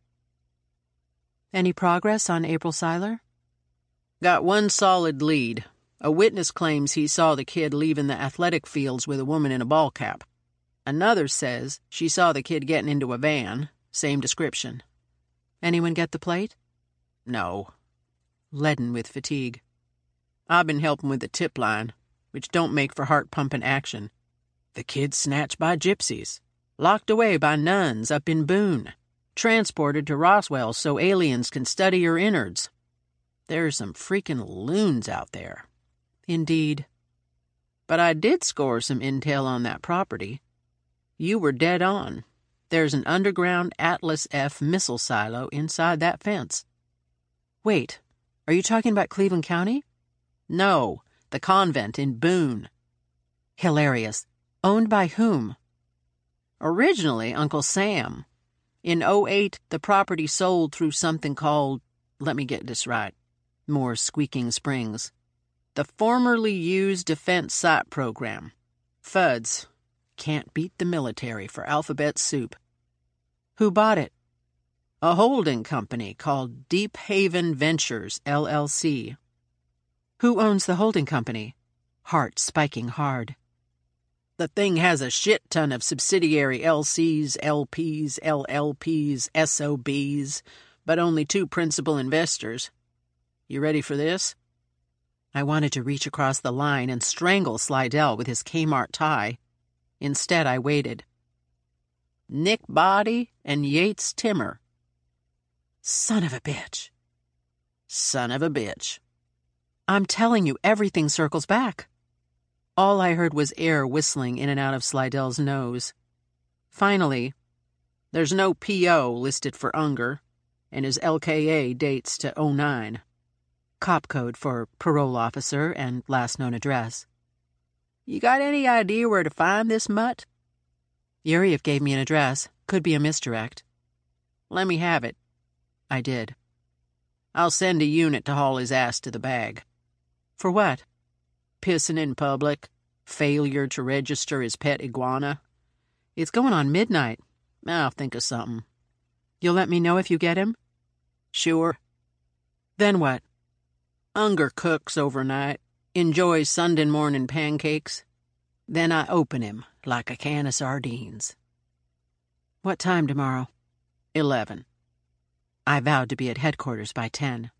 Any progress on April Seiler? Got one solid lead. A witness claims he saw the kid leaving the athletic fields with a woman in a ball cap. Another says she saw the kid getting into a van. Same description. Anyone get the plate? No. Leaden with fatigue. I've been helping with the tip line, which don't make for heart-pumping action. The kid snatched by gypsies. Locked away by nuns up in Boone. Transported to Roswell so aliens can study her innards. There's some freaking loons out there. Indeed. But I did score some intel on that property. You were dead on. There's an underground Atlas F missile silo inside that fence. Wait, are you talking about Cleveland County? No, the convent in Boone. Hilarious. Owned by whom? Originally, Uncle Sam. In 2008, the property sold through something called, let me get this right, more squeaking springs. The Formerly Used Defense Site Program. FUDS. Can't beat the military for alphabet soup. Who bought it? A holding company called Deep Haven Ventures, LLC. Who owns the holding company? Heart spiking hard. The thing has a shit ton of subsidiary LCs, LPs, LLPs, SOBs, but only 2 principal investors. You ready for this? I wanted to reach across the line and strangle Slidell with his Kmart tie. Instead, I waited. Nick Body and Yates Timmer. Son of a bitch. Son of a bitch. I'm telling you, everything circles back. All I heard was air whistling in and out of Slidell's nose. Finally, there's no P.O. listed for Unger, and his LKA dates to 2009. Cop code for parole officer and last known address. You got any idea where to find this mutt? Yuriev gave me an address. Could be a misdirect. Let me have it. I did. I'll send a unit to haul his ass to the bag. For what? Pissing in public. Failure to register his pet iguana. It's going on midnight. I'll think of something. You'll let me know if you get him? Sure. Then what? Unger cooks overnight. Enjoys Sunday morning pancakes. Then I open him like a can of sardines. What time tomorrow? 11. I vowed to be at headquarters by 10.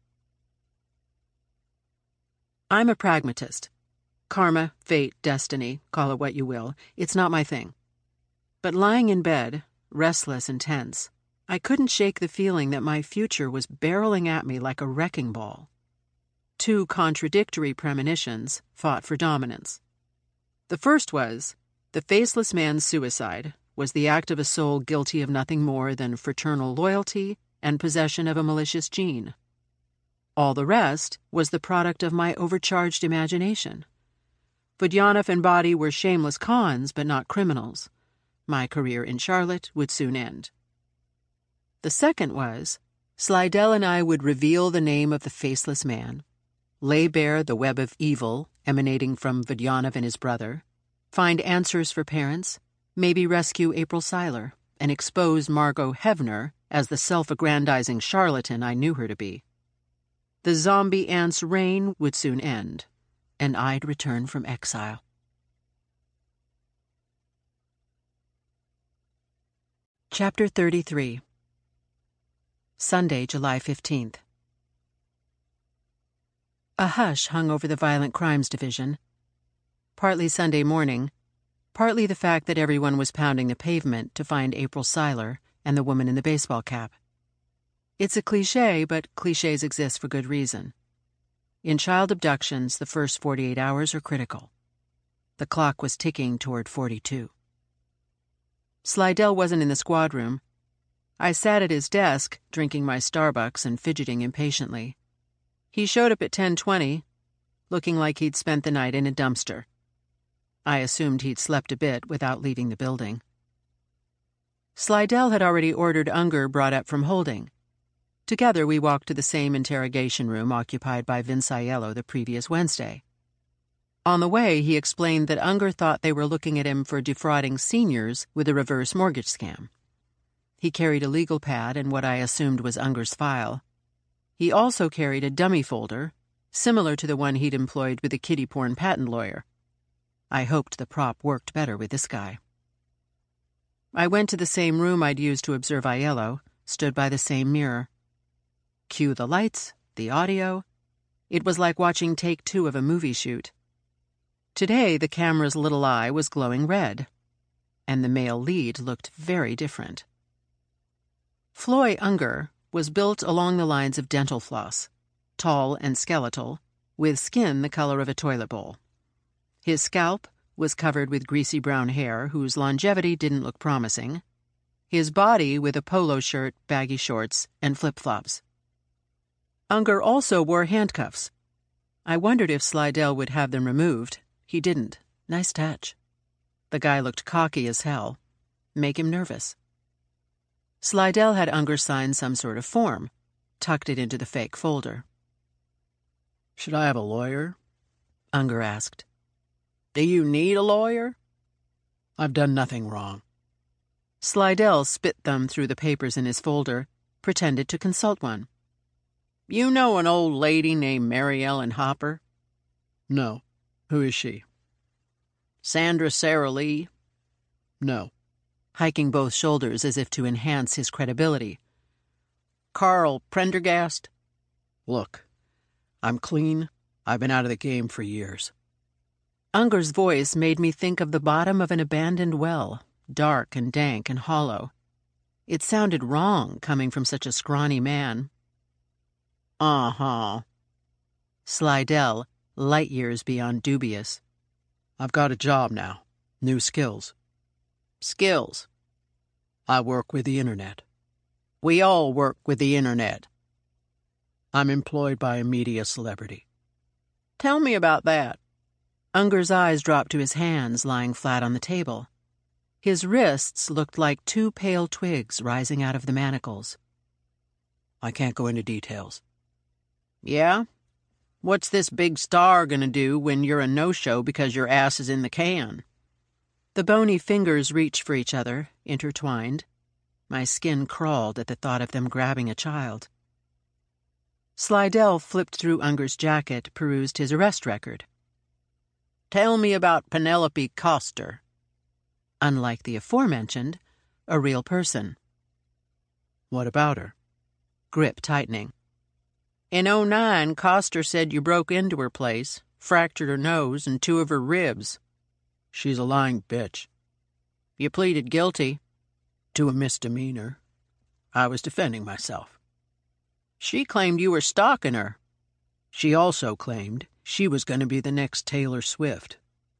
I'm a pragmatist. Karma, fate, destiny, call it what you will. It's not my thing. But lying in bed, restless and tense, I couldn't shake the feeling that my future was barreling at me like a wrecking ball. Two contradictory premonitions fought for dominance. The first was, the faceless man's suicide was the act of a soul guilty of nothing more than fraternal loyalty and possession of a malicious gene. All the rest was the product of my overcharged imagination. Vodyonov and Body were shameless cons, but not criminals. My career in Charlotte would soon end. The second was, Slidell and I would reveal the name of the faceless man, lay bare the web of evil emanating from Vodyonov and his brother, find answers for parents, maybe rescue April Seiler, and expose Margot Hevner as the self-aggrandizing charlatan I knew her to be. The zombie ant's reign would soon end, and I'd return from exile. Chapter 33. Sunday, July 15th. A hush hung over the Violent Crimes Division. Partly Sunday morning, partly the fact that everyone was pounding the pavement to find April Seiler and the woman in the baseball cap. It's a cliché, but clichés exist for good reason. In child abductions, the first 48 hours are critical. The clock was ticking toward 42. Slidell wasn't in the squad room. I sat at his desk, drinking my Starbucks and fidgeting impatiently. He showed up at 10:20, looking like he'd spent the night in a dumpster. I assumed he'd slept a bit without leaving the building. Slidell had already ordered Unger brought up from holding. Together we walked to the same interrogation room occupied by Vince Aiello the previous Wednesday. On the way, he explained that Unger thought they were looking at him for defrauding seniors with a reverse mortgage scam. He carried a legal pad and what I assumed was Unger's file. He also carried a dummy folder, similar to the one he'd employed with the kiddie porn patent lawyer. I hoped the prop worked better with this guy. I went to the same room I'd used to observe Aiello, stood by the same mirror. Cue the lights, the audio. It was like watching take 2 of a movie shoot. Today, the camera's little eye was glowing red, and the male lead looked very different. Floy Unger was built along the lines of dental floss, tall and skeletal, with skin the color of a toilet bowl. His scalp was covered with greasy brown hair whose longevity didn't look promising, his body with a polo shirt, baggy shorts, and flip-flops. Unger also wore handcuffs. I wondered if Slidell would have them removed. He didn't. Nice touch. The guy looked cocky as hell. Make him nervous. Slidell had Unger sign some sort of form, tucked it into the fake folder. "Should I have a lawyer?" Unger asked. "Do you need a lawyer?" "I've done nothing wrong." Slidell spit them through the papers in his folder, pretended to consult one. "You know an old lady named Mary Ellen Hopper?" "No. Who is she?" "Sandra Sarah Lee?" "No." Hiking both shoulders as if to enhance his credibility. "Carl Prendergast?" "Look, I'm clean. I've been out of the game for years." Unger's voice made me think of the bottom of an abandoned well, dark and dank and hollow. It sounded wrong coming from such a scrawny man. Uh-huh. Slidell, light years beyond dubious. "I've got a job now. New skills." "Skills?" "I work with the internet." "We all work with the internet." "I'm employed by a media celebrity." "Tell me about that." Unger's eyes dropped to his hands lying flat on the table. His wrists looked like two pale twigs rising out of the manacles. I can't go into details. Yeah? What's this big star gonna do when you're a no-show because your ass is in the can? The bony fingers reached for each other, intertwined. My skin crawled at the thought of them grabbing a child. Slidell flipped through Unger's jacket, perused his arrest record. Tell me about Penelope Coster. Unlike the aforementioned, a real person. What about her? Grip tightening. In '09, Coster said you broke into her place, fractured her nose and 2 of her ribs. She's a lying bitch. You pleaded guilty. To a misdemeanor. I was defending myself. She claimed you were stalking her. She also claimed she was going to be the next Taylor Swift.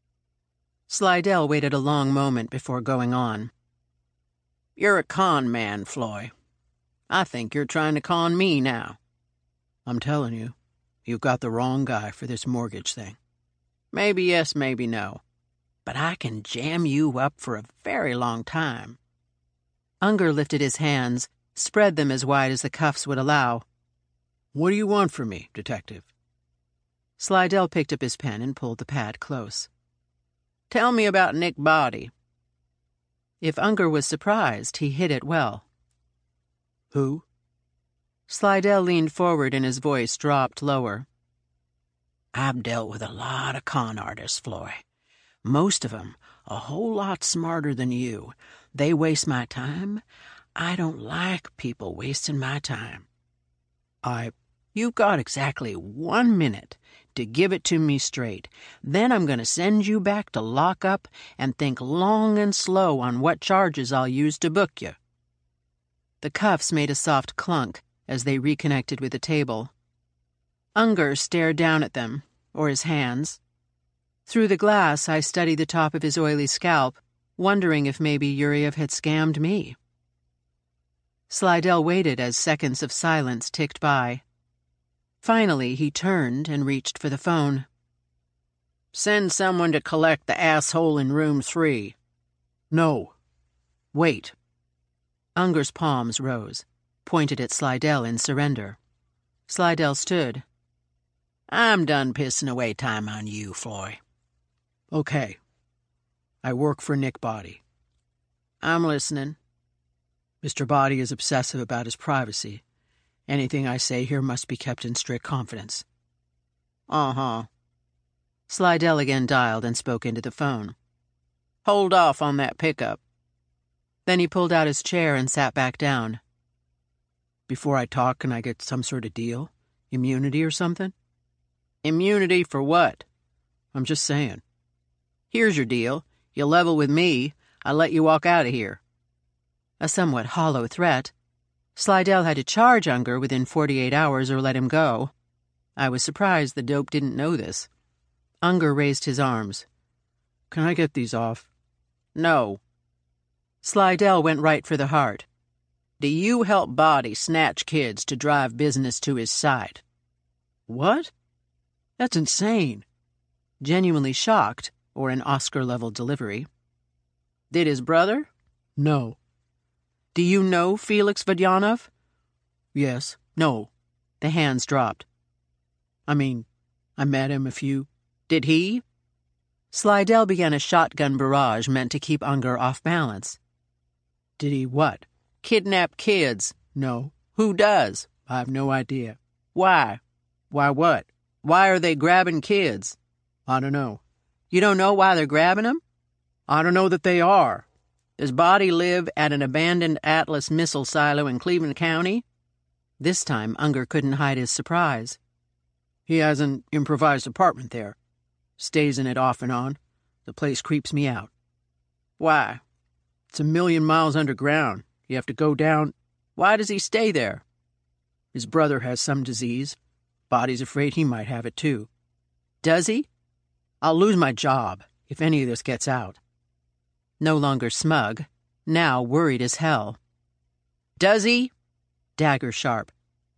Slidell waited a long moment before going on. You're a con man, Floy. I think you're trying to con me now. I'm telling you, you've got the wrong guy for this mortgage thing. Maybe yes, maybe no. But I can jam you up for a very long time. Unger lifted his hands, spread them as wide as the cuffs would allow. What do you want from me, detective? Slidell picked up his pen and pulled the pad close. Tell me about Nick Body. If Unger was surprised, he hid it well. Who? Slidell leaned forward and his voice dropped lower. I've dealt with a lot of con artists, Floy. Most of them a whole lot smarter than you. They waste my time. I don't like people wasting my time. You've got exactly 1 minute to give it to me straight. Then I'm going to send you back to lock up and think long and slow on what charges I'll use to book you. The cuffs made a soft clunk as they reconnected with the table. Unger stared down at them, or his hands. Through the glass, I studied the top of his oily scalp, wondering if maybe Yuriev had scammed me. Slidell waited as seconds of silence ticked by. Finally, he turned and reached for the phone. Send someone to collect the asshole in room 3. No. Wait. Unger's palms rose, pointed at Slidell in surrender. Slidell stood. I'm done pissing away time on you, Floy. Okay. I work for Nick Body. I'm listening. Mr. Body is obsessive about his privacy. Anything I say here must be kept in strict confidence. Uh-huh. Slidell again dialed and spoke into the phone. Hold off on that pickup. Then he pulled out his chair and sat back down. Before I talk, can I get some sort of deal? Immunity or something? Immunity for what? I'm just saying. Here's your deal. You level with me, I'll let you walk out of here. A somewhat hollow threat. Slidell had to charge Unger within 48 hours or let him go. I was surprised the dope didn't know this. Unger raised his arms. Can I get these off? No. Slidell went right for the heart. Do you help Body snatch kids to drive business to his site? What? That's insane. Genuinely shocked, or an Oscar-level delivery. Did his brother? No. Do you know Felix Vadyanov? Yes. No. The hands dropped. I met him a few. Did he? Slidell began a shotgun barrage meant to keep Unger off balance. Did he what? Kidnap kids. No. Who does? I have no idea. Why? Why what? Why are they grabbing kids? I don't know. You don't know why they're grabbing them? I don't know that they are. Does Body live at an abandoned Atlas missile silo in Cleveland County? This time, Unger couldn't hide his surprise. He has an improvised apartment there. Stays in it off and on. The place creeps me out. Why? It's 1,000,000 miles underground. You have to go down. Why does he stay there? His brother has some disease. Body's afraid he might have it too. Does he? I'll lose my job if any of this gets out. No longer smug, now worried as hell. Does he? Dagger sharp.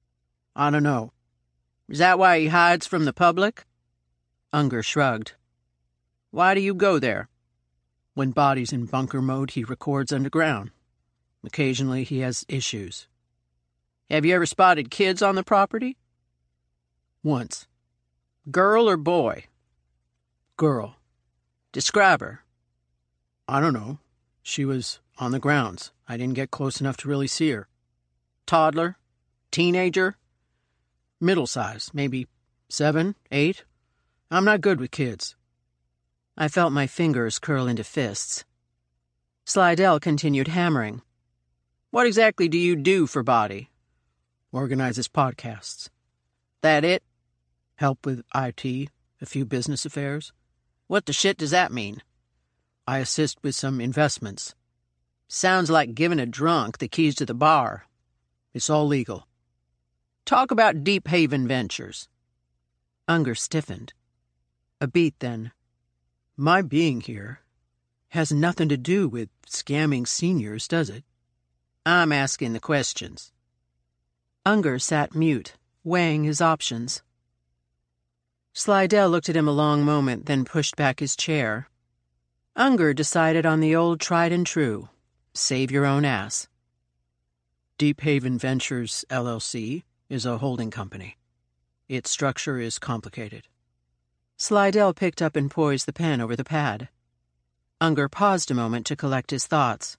I don't know. Is that why he hides from the public? Unger shrugged. Why do you go there? When Body's in bunker mode, he records underground. Occasionally, he has issues. Have you ever spotted kids on the property? Once. Girl or boy? Girl. Describe her. I don't know. She was on the grounds. I didn't get close enough to really see her. Toddler? Teenager? Middle size, maybe 7, 8. I'm not good with kids. I felt my fingers curl into fists. Slidell continued hammering. What exactly do you do for Body? Organizes podcasts. That it? Help with IT, a few business affairs. What the shit does that mean? I assist with some investments. Sounds like giving a drunk the keys to the bar. It's all legal. Talk about Deep Haven Ventures. Unger stiffened. A beat, then. My being here has nothing to do with scamming seniors, does it? I'm asking the questions. Unger sat mute, weighing his options. Slidell looked at him a long moment, then pushed back his chair. Unger decided on the old tried and true. Save your own ass. Deep Haven Ventures, LLC, is a holding company. Its structure is complicated. Slidell picked up and poised the pen over the pad. Unger paused a moment to collect his thoughts.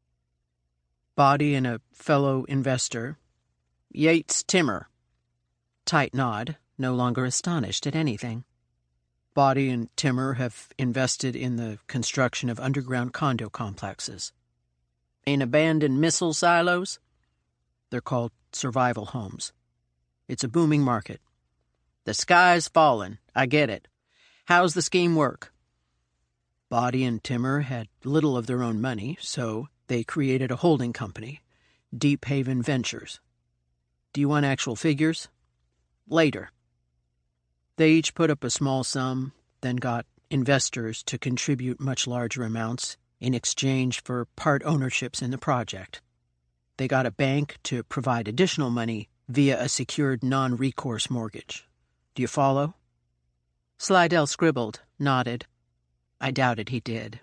Body and a fellow investor. Yates Timmer. Tight nod, no longer astonished at anything. Body and Timmer have invested in the construction of underground condo complexes. In abandoned missile silos? They're called survival homes. It's a booming market. The sky's fallen. I get it. How's the scheme work? Body and Timmer had little of their own money, so they created a holding company, Deep Haven Ventures. Do you want actual figures? Later. They each put up a small sum, then got investors to contribute much larger amounts in exchange for part ownerships in the project. They got a bank to provide additional money via a secured non-recourse mortgage. Do you follow? Slidell scribbled, nodded. I doubted he did.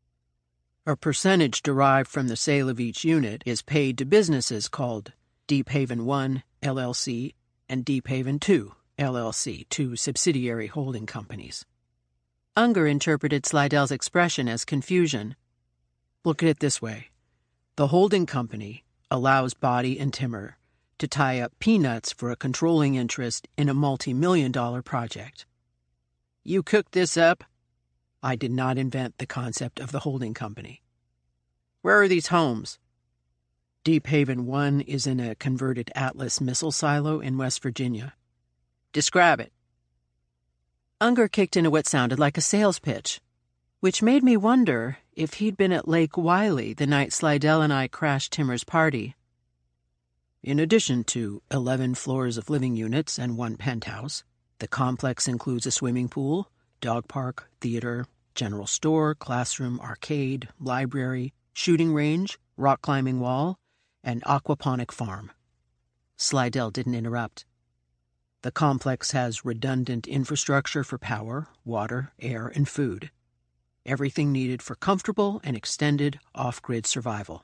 A percentage derived from the sale of each unit is paid to businesses called Deep Haven 1, LLC, and Deep Haven 2, LLC, two subsidiary holding companies. Unger interpreted Slidell's expression as confusion. Look at it this way. The holding company allows Body and Timmer to tie up peanuts for a controlling interest in a multi-million-dollar project. You cooked this up? I did not invent the concept of the holding company. Where are these homes? Deep Haven 1 is in a converted Atlas missile silo in West Virginia. Describe it. Unger kicked into what sounded like a sales pitch, which made me wonder if he'd been at Lake Wiley the night Slidell and I crashed Timmer's party. In addition to 11 floors of living units and 1 penthouse, the complex includes a swimming pool, dog park, theater, general store, classroom, arcade, library, shooting range, rock climbing wall, and aquaponic farm. Slidell didn't interrupt. The complex has redundant infrastructure for power, water, air, and food. Everything needed for comfortable and extended off-grid survival.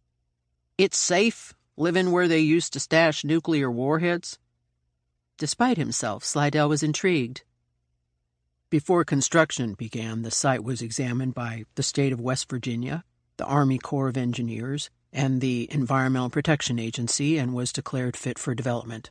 It's safe, living where they used to stash nuclear warheads? Despite himself, Slidell was intrigued. Before construction began, the site was examined by the state of West Virginia, the Army Corps of Engineers, and the Environmental Protection Agency, and was declared fit for development.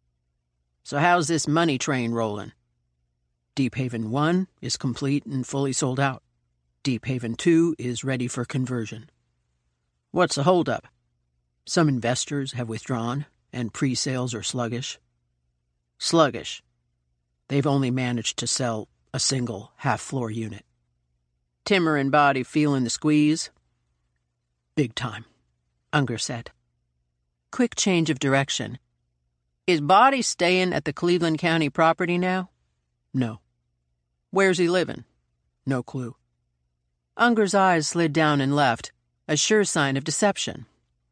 So how's this money train rolling? Deep Haven 1 is complete and fully sold out. Deep Haven 2 is ready for conversion. What's the holdup? Some investors have withdrawn, and pre-sales are sluggish. Sluggish. They've only managed to sell a single half-floor unit. Timmer and Body feeling the squeeze? Big time, Unger said. Quick change of direction. Is Body staying at the Cleveland County property now? No. Where's he living? No clue. Unger's eyes slid down and left, a sure sign of deception.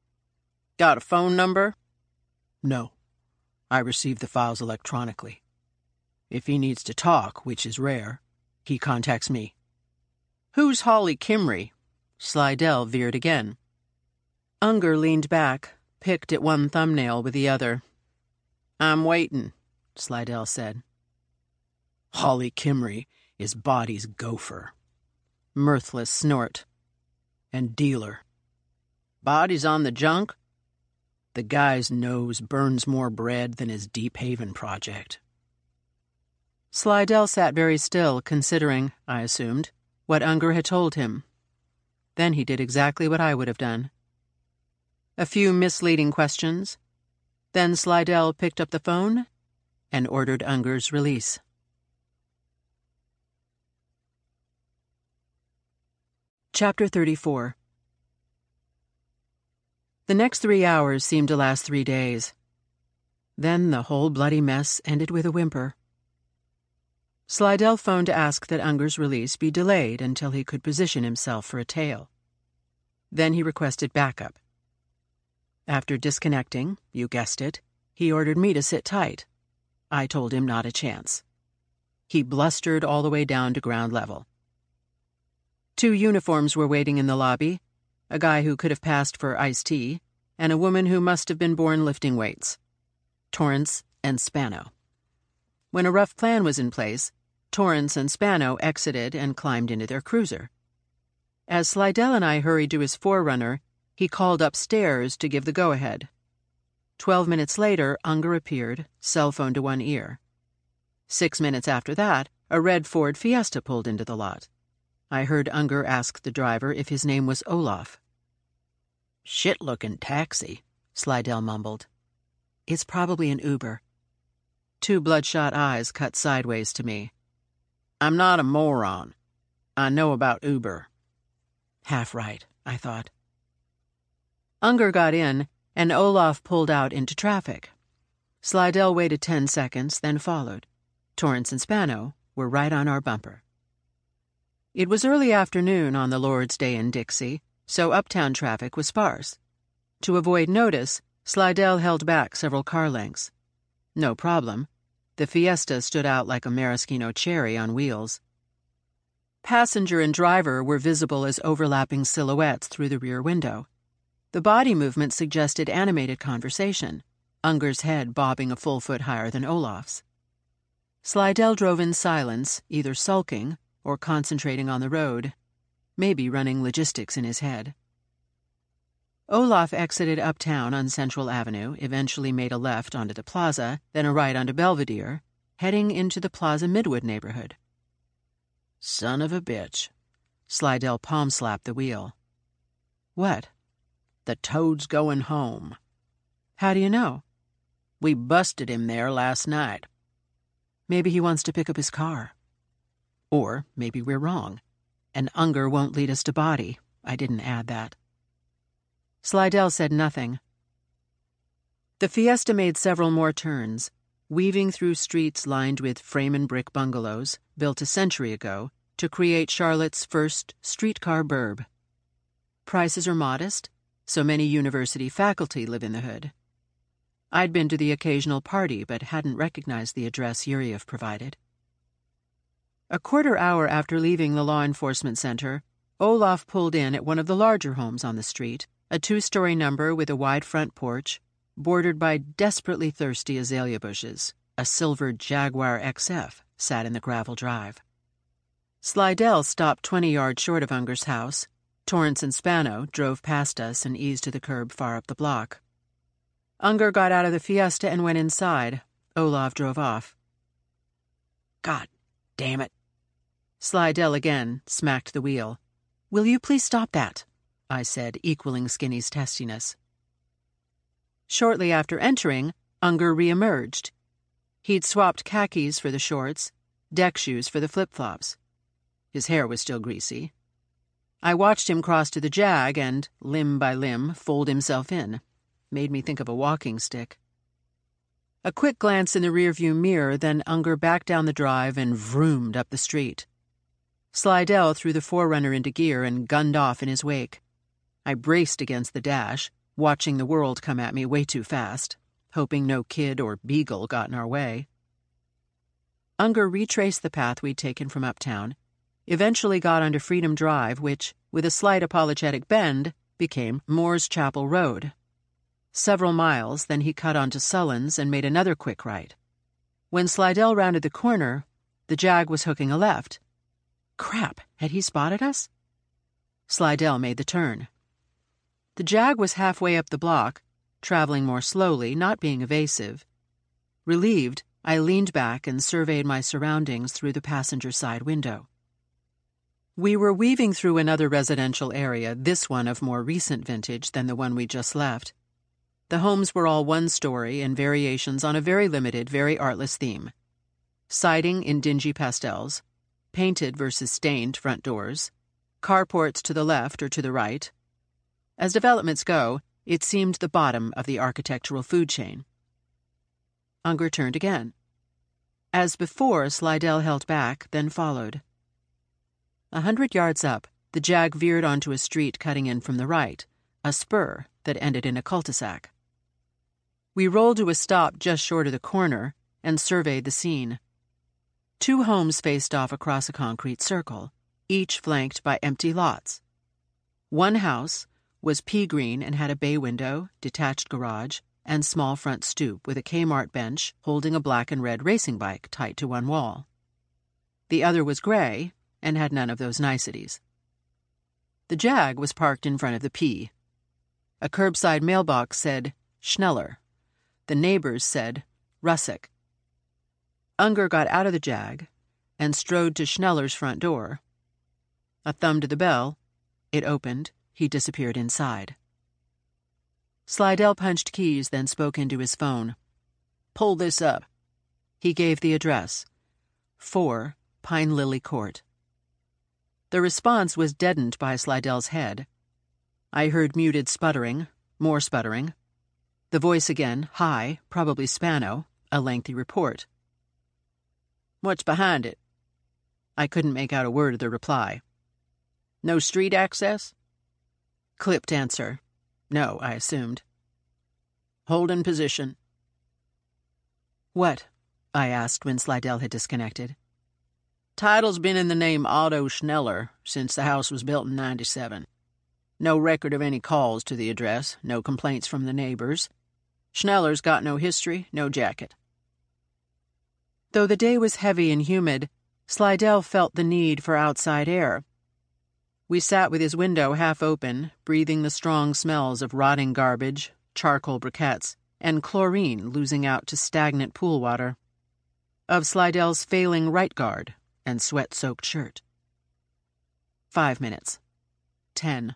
Got a phone number? No. I received the files electronically. If he needs to talk, which is rare, he contacts me. Who's Holly Kimry? Slidell veered again. Unger leaned back, picked at one thumbnail with the other. I'm waiting, Slidell said. Holly Kimry is Body's gopher. Mirthless snort. And dealer. Body's on the junk? The guy's nose burns more bread than his Deep Haven project. Slidell sat very still, considering, I assumed, what Unger had told him. Then he did exactly what I would have done. A few misleading questions. Then Slidell picked up the phone and ordered Unger's release. Chapter 34. The next 3 hours seemed to last 3 days. Then the whole bloody mess ended with a whimper. Slidell phoned to ask that Unger's release be delayed until he could position himself for a tail. Then he requested backup. After disconnecting, you guessed it, he ordered me to sit tight. I told him not a chance. He blustered all the way down to ground level. 2 uniforms were waiting in the lobby, a guy who could have passed for Ice-T, and a woman who must have been born lifting weights. Torrance and Spano. When a rough plan was in place, Torrance and Spano exited and climbed into their cruiser. As Slidell and I hurried to his Forerunner, he called upstairs to give the go-ahead. 12 minutes later, Unger appeared, cell phone to one ear. 6 minutes after that, a red Ford Fiesta pulled into the lot. I heard Unger ask the driver if his name was Olaf. Shit-looking taxi, Slidell mumbled. It's probably an Uber. 2 bloodshot eyes cut sideways to me. I'm not a moron. I know about Uber. Half right, I thought. Unger got in, and Olaf pulled out into traffic. Slidell waited 10 seconds, then followed. Torrance and Spano were right on our bumper. It was early afternoon on the Lord's Day in Dixie, so uptown traffic was sparse. To avoid notice, Slidell held back several car lengths. No problem. The Fiesta stood out like a maraschino cherry on wheels. Passenger and driver were visible as overlapping silhouettes through the rear window. The body movement suggested animated conversation, Unger's head bobbing a full foot higher than Olaf's. Slidell drove in silence, either sulking or concentrating on the road, maybe running logistics in his head. Olaf exited uptown on Central Avenue, eventually made a left onto the plaza, then a right onto Belvedere, heading into the Plaza Midwood neighborhood. Son of a bitch. Slidell palm-slapped the wheel. What? The toad's going home. How do you know? We busted him there last night. Maybe he wants to pick up his car. Or maybe we're wrong, and Unger won't lead us to Body. I didn't add that. Slidell said nothing. The Fiesta made several more turns, weaving through streets lined with frame and brick bungalows, built a century ago, to create Charlotte's first streetcar burb. Prices are modest, so many university faculty live in the hood. I'd been to the occasional party, but hadn't recognized the address Yuriev provided. A quarter hour after leaving the law enforcement center, Olaf pulled in at one of the larger homes on the street, a 2-story number with a wide front porch, bordered by desperately thirsty azalea bushes. A silver Jaguar XF sat in the gravel drive. Slidell stopped 20 yards short of Unger's house. Torrance and Spano drove past us and eased to the curb far up the block. Unger got out of the Fiesta and went inside. Olaf drove off. God damn it. Slidell again smacked the wheel. Will you please stop that? I said, equaling Skinny's testiness. Shortly after entering, Unger re-emerged. He'd swapped khakis for the shorts, deck shoes for the flip-flops. His hair was still greasy. I watched him cross to the Jag and, limb by limb, fold himself in. Made me think of a walking stick. A quick glance in the rearview mirror, then Unger backed down the drive and vroomed up the street. Slidell threw the Forerunner into gear and gunned off in his wake. I braced against the dash, watching the world come at me way too fast, hoping no kid or beagle got in our way. Unger retraced the path we'd taken from uptown. eventually got onto Freedom Drive, which, with a slight apologetic bend, became Moore's Chapel Road. Several miles, then he cut onto Sullens and made another quick right. When Slidell rounded the corner, the Jag was hooking a left. Crap, had he spotted us? Slidell made the turn. The Jag was halfway up the block, traveling more slowly, not being evasive. Relieved, I leaned back and surveyed my surroundings through the passenger side window. We were weaving through another residential area, this one of more recent vintage than the one we just left. The homes were all one-story and variations on a very limited, very artless theme. Siding in dingy pastels, painted versus stained front doors, carports to the left or to the right. As developments go, it seemed the bottom of the architectural food chain. Unger turned again. As before, Slidell held back, then followed. 100 yards up, the Jag veered onto a street cutting in from the right, a spur that ended in a cul-de-sac. We rolled to a stop just short of the corner and surveyed the scene. 2 homes faced off across a concrete circle, each flanked by empty lots. One house was pea green and had a bay window, detached garage, and small front stoop with a Kmart bench holding a black and red racing bike tight to one wall. The other was gray and had none of those niceties. The Jag was parked in front of the P. A curbside mailbox said Schneller. The neighbors said Russick. Unger got out of the Jag and strode to Schneller's front door. A thumb to the bell. It opened. He disappeared inside. Slidell punched keys, then spoke into his phone. "Pull this up." He gave the address. 4 Pine Lily Court. The response was deadened by Slidell's head. I heard muted sputtering, more sputtering. The voice again, high, probably Spano, a lengthy report. "What's behind it?" I couldn't make out a word of the reply. "No street access?" Clipped answer. No, I assumed. "Holding position." "What?" I asked when Slidell had disconnected. "Title's been in the name Otto Schneller since the house was built in '97. No record of any calls to the address, no complaints from the neighbors. Schneller's got no history, no jacket." Though the day was heavy and humid, Slidell felt the need for outside air. We sat with his window half open, breathing the strong smells of rotting garbage, charcoal briquettes, and chlorine losing out to stagnant pool water. Of Slidell's failing right guard and sweat-soaked shirt. 5 minutes. 10.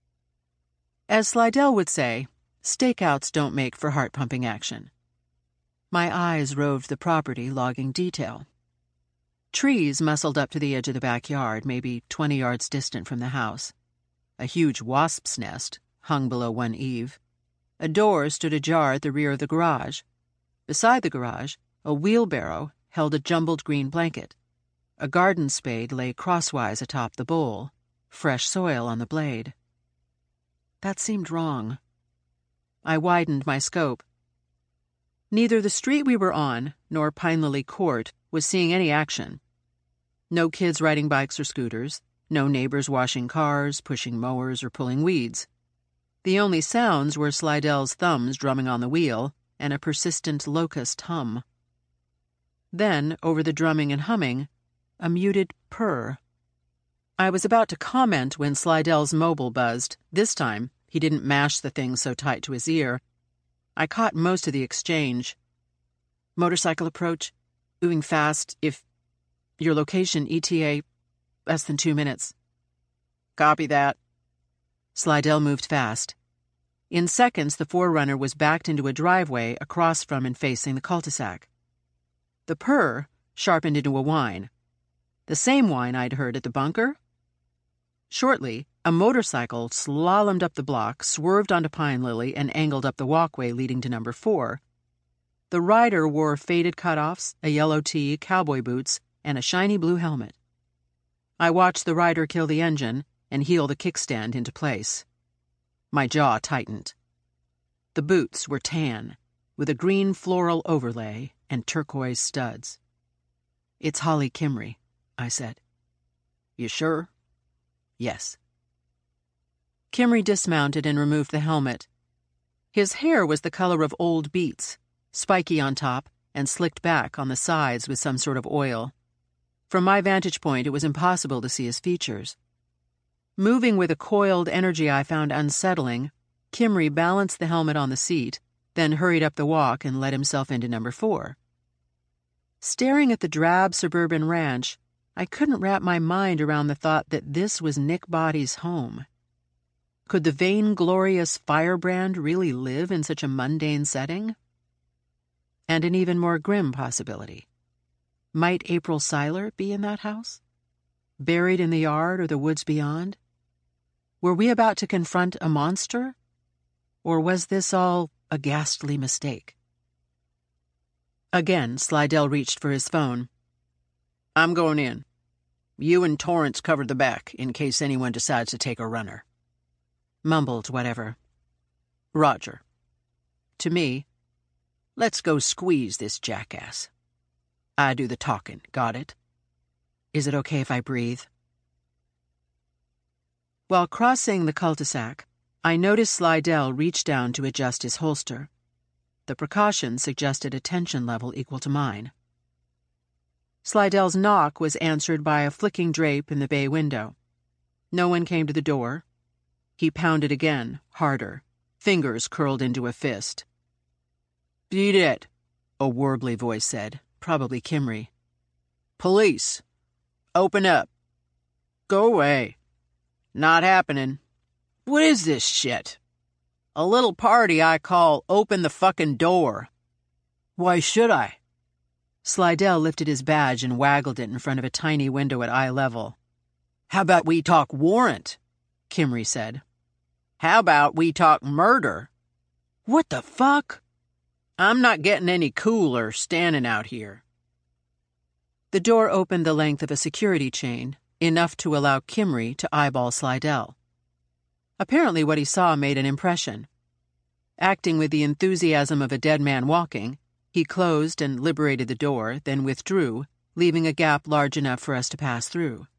As Slidell would say, stakeouts don't make for heart-pumping action. My eyes roved the property, logging detail. Trees muscled up to the edge of the backyard, maybe 20 yards distant from the house. A huge wasp's nest hung below one eave. A door stood ajar at the rear of the garage. Beside the garage, a wheelbarrow held a jumbled green blanket. A garden spade lay crosswise atop the bowl, fresh soil on the blade. That seemed wrong. I widened my scope. Neither the street we were on nor Pine Lily Court was seeing any action. No kids riding bikes or scooters, no neighbors washing cars, pushing mowers, or pulling weeds. The only sounds were Slidell's thumbs drumming on the wheel and a persistent locust hum. Then, over the drumming and humming, a muted purr. I was about to comment when Slidell's mobile buzzed. This time, he didn't mash the thing so tight to his ear. I caught most of the exchange. "Motorcycle approach, moving fast, if your location ETA less than 2 minutes." "Copy that." Slidell moved fast. In seconds, the Forerunner was backed into a driveway across from and facing the cul-de-sac. The purr sharpened into a whine. The same whine I'd heard at the bunker? Shortly, a motorcycle slalomed up the block, swerved onto Pine Lily, and angled up the walkway leading to number 4. The rider wore faded cutoffs, a yellow tee, cowboy boots, and a shiny blue helmet. I watched the rider kill the engine and heel the kickstand into place. My jaw tightened. The boots were tan, with a green floral overlay and turquoise studs. "It's Holly Kimry," I said. You sure? Yes. Kimry dismounted and removed the helmet. His hair was the color of old beets, spiky on top and slicked back on the sides with some sort of oil. From my vantage point, it was impossible to see his features. Moving with a coiled energy I found unsettling, Kimry balanced the helmet on the seat, then hurried up the walk and let himself into number 4. Staring at the drab suburban ranch, I couldn't wrap my mind around the thought that this was Nick Body's home. Could the vainglorious firebrand really live in such a mundane setting? And an even more grim possibility. Might April Seiler be in that house? Buried in the yard or the woods beyond? Were we about to confront a monster? Or was this all a ghastly mistake? Again, Slidell reached for his phone. I'm going in. You and Torrance cover the back in case anyone decides to take a runner. Mumbled whatever. Roger. To me, let's go squeeze this jackass. I do the talking, got it? Is it okay if I breathe? While crossing the cul-de-sac, I noticed Slidell reach down to adjust his holster. The precaution suggested a tension level equal to mine. Slidell's knock was answered by a flicking drape in the bay window. No one came to the door. He pounded again, harder, fingers curled into a fist. "Beat it," a warbly voice said, probably Kimry. "Police. Open up." "Go away." "Not happening." "What is this shit?" "A little party I call Open the Fucking Door." "Why should I?" Slidell lifted his badge and waggled it in front of a tiny window at eye level. "How about we talk warrant?" Kimry said. "How about we talk murder?" "What the fuck?" "I'm not getting any cooler standing out here." The door opened the length of a security chain, enough to allow Kimry to eyeball Slidell. Apparently what he saw made an impression. Acting with the enthusiasm of a dead man walking, he closed and liberated the door, then withdrew, leaving a gap large enough for us to pass through.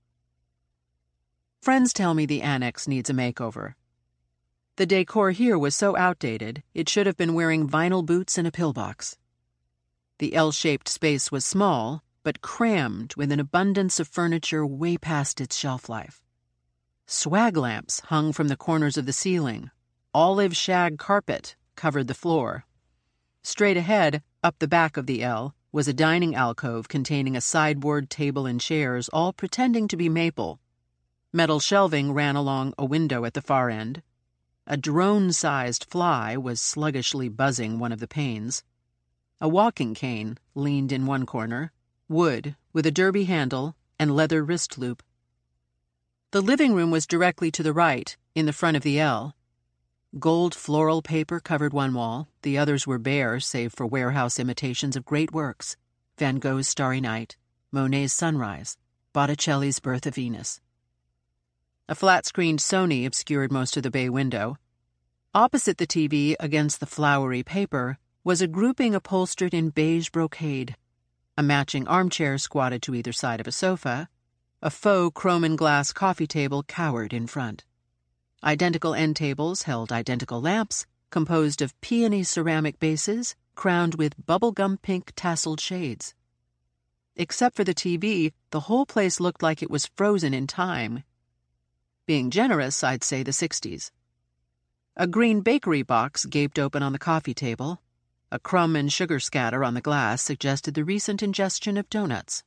Friends tell me the annex needs a makeover. The decor here was so outdated, it should have been wearing vinyl boots and a pillbox. The L-shaped space was small, but crammed with an abundance of furniture way past its shelf life. Swag lamps hung from the corners of the ceiling. Olive shag carpet covered the floor. Straight ahead, up the back of the L, was a dining alcove containing a sideboard, table, and chairs, all pretending to be maple. Metal shelving ran along a window at the far end. A drone-sized fly was sluggishly buzzing one of the panes. A walking cane leaned in one corner, wood with a derby handle and leather wrist loop. The living room was directly to the right, in the front of the L. Gold floral paper covered one wall, the others were bare save for warehouse imitations of great works: Van Gogh's Starry Night, Monet's Sunrise, Botticelli's Birth of Venus. A flat-screened Sony obscured most of the bay window. Opposite the TV, against the flowery paper, was a grouping upholstered in beige brocade. A matching armchair squatted to either side of a sofa. A faux chrome and glass coffee table cowered in front. Identical end tables held identical lamps, composed of peony ceramic bases, crowned with bubblegum pink tasseled shades. Except for the TV, the whole place looked like it was frozen in time. Being generous, I'd say the 60s. A green bakery box gaped open on the coffee table. A crumb and sugar scatter on the glass suggested the recent ingestion of donuts.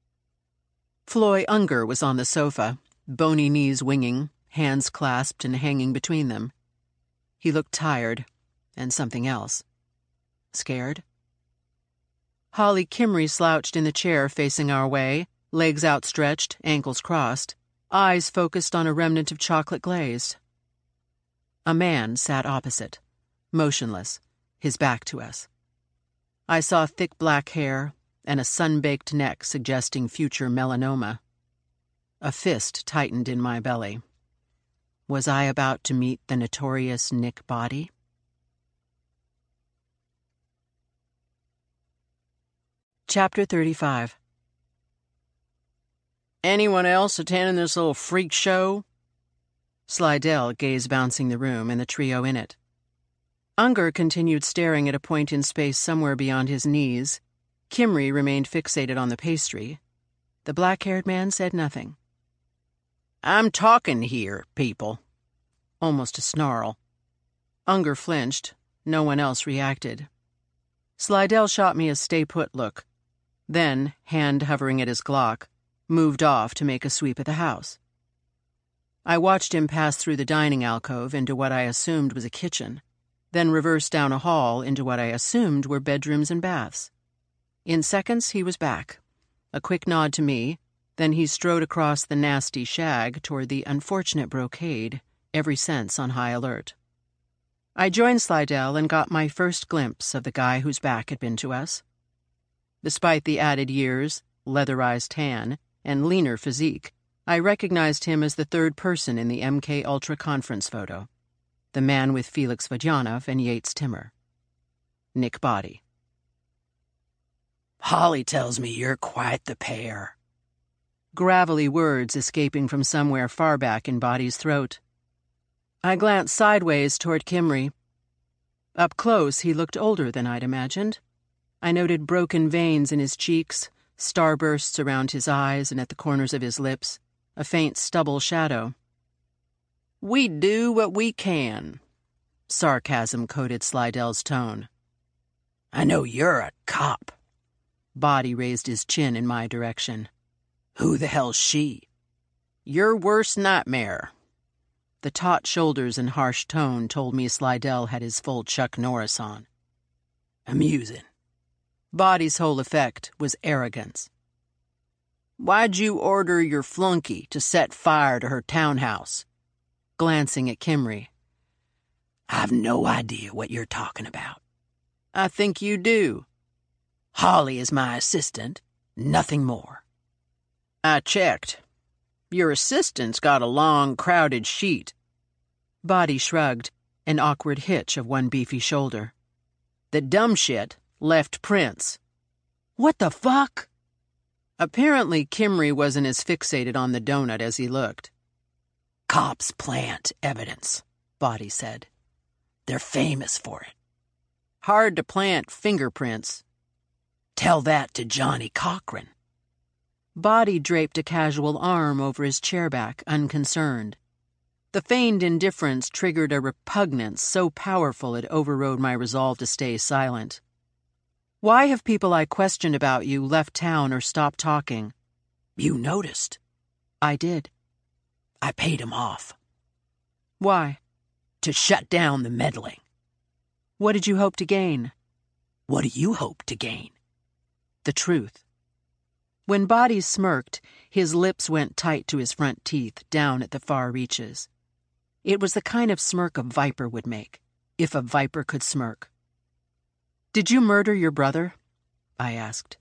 Floy Unger was on the sofa, bony knees winging, hands clasped and hanging between them. He looked tired, and something else. Scared? Holly Kimry slouched in the chair facing our way, legs outstretched, ankles crossed, eyes focused on a remnant of chocolate glaze. A man sat opposite, motionless, his back to us. I saw thick black hair and a sun-baked neck suggesting future melanoma. A fist tightened in my belly. Was I about to meet the notorious Nick Body? Chapter 35. Anyone else attending this little freak show? Slidell gazed bouncing the room and the trio in it. Unger continued staring at a point in space somewhere beyond his knees. Kimry remained fixated on the pastry. The black-haired man said nothing. "I'm talking here, people." Almost a snarl. Unger flinched. No one else reacted. Slidell shot me a stay-put look. Then, hand hovering at his Glock, moved off to make a sweep at the house. I watched him pass through the dining alcove into what I assumed was a kitchen, then reverse down a hall into what I assumed were bedrooms and baths. In seconds, he was back. A quick nod to me, then he strode across the nasty shag toward the unfortunate brocade, every sense on high alert. I joined Slidell and got my first glimpse of the guy whose back had been to us. Despite the added years, leatherized tan, and leaner physique, I recognized him as the third person in the MK Ultra conference photo, the man with Felix Vadyanov and Yates Timmer. Nick Body. "Holly tells me you're quite the pair." Gravelly words escaping from somewhere far back in Body's throat. I glanced sideways toward Kimry. Up close, he looked older than I'd imagined. I noted broken veins in his cheeks, starbursts around his eyes and at the corners of his lips, a faint stubble shadow. "We do what we can," sarcasm coated Slidell's tone. "I know you're a cop." Body raised his chin in my direction. "Who the hell's she?" "Your worst nightmare." The taut shoulders and harsh tone told me Slidell had his full Chuck Norris on. "Amusing." Body's whole effect was arrogance. "Why'd you order your flunky to set fire to her townhouse?" Glancing at Kimry. "I've no idea what you're talking about." "I think you do." "Holly is my assistant, nothing more." "I checked. Your assistant's got a long, crowded sheet." Body shrugged, an awkward hitch of one beefy shoulder. "The dumb shit left prints." "What the fuck?" Apparently, Kimry wasn't as fixated on the donut as he looked. "Cops plant evidence," Body said. "They're famous for it." "Hard to plant fingerprints." "Tell that to Johnny Cochran." Body draped a casual arm over his chairback, unconcerned. The feigned indifference triggered a repugnance so powerful it overrode my resolve to stay silent. "Why have people I questioned about you left town or stopped talking?" "You noticed." "I did." "I paid him off." "Why?" "To shut down the meddling." "What did you hope to gain?" "What do you hope to gain?" "The truth." When Body smirked, his lips went tight to his front teeth, down at the far reaches. It was the kind of smirk a viper would make, if a viper could smirk. "Did you murder your brother?" I asked.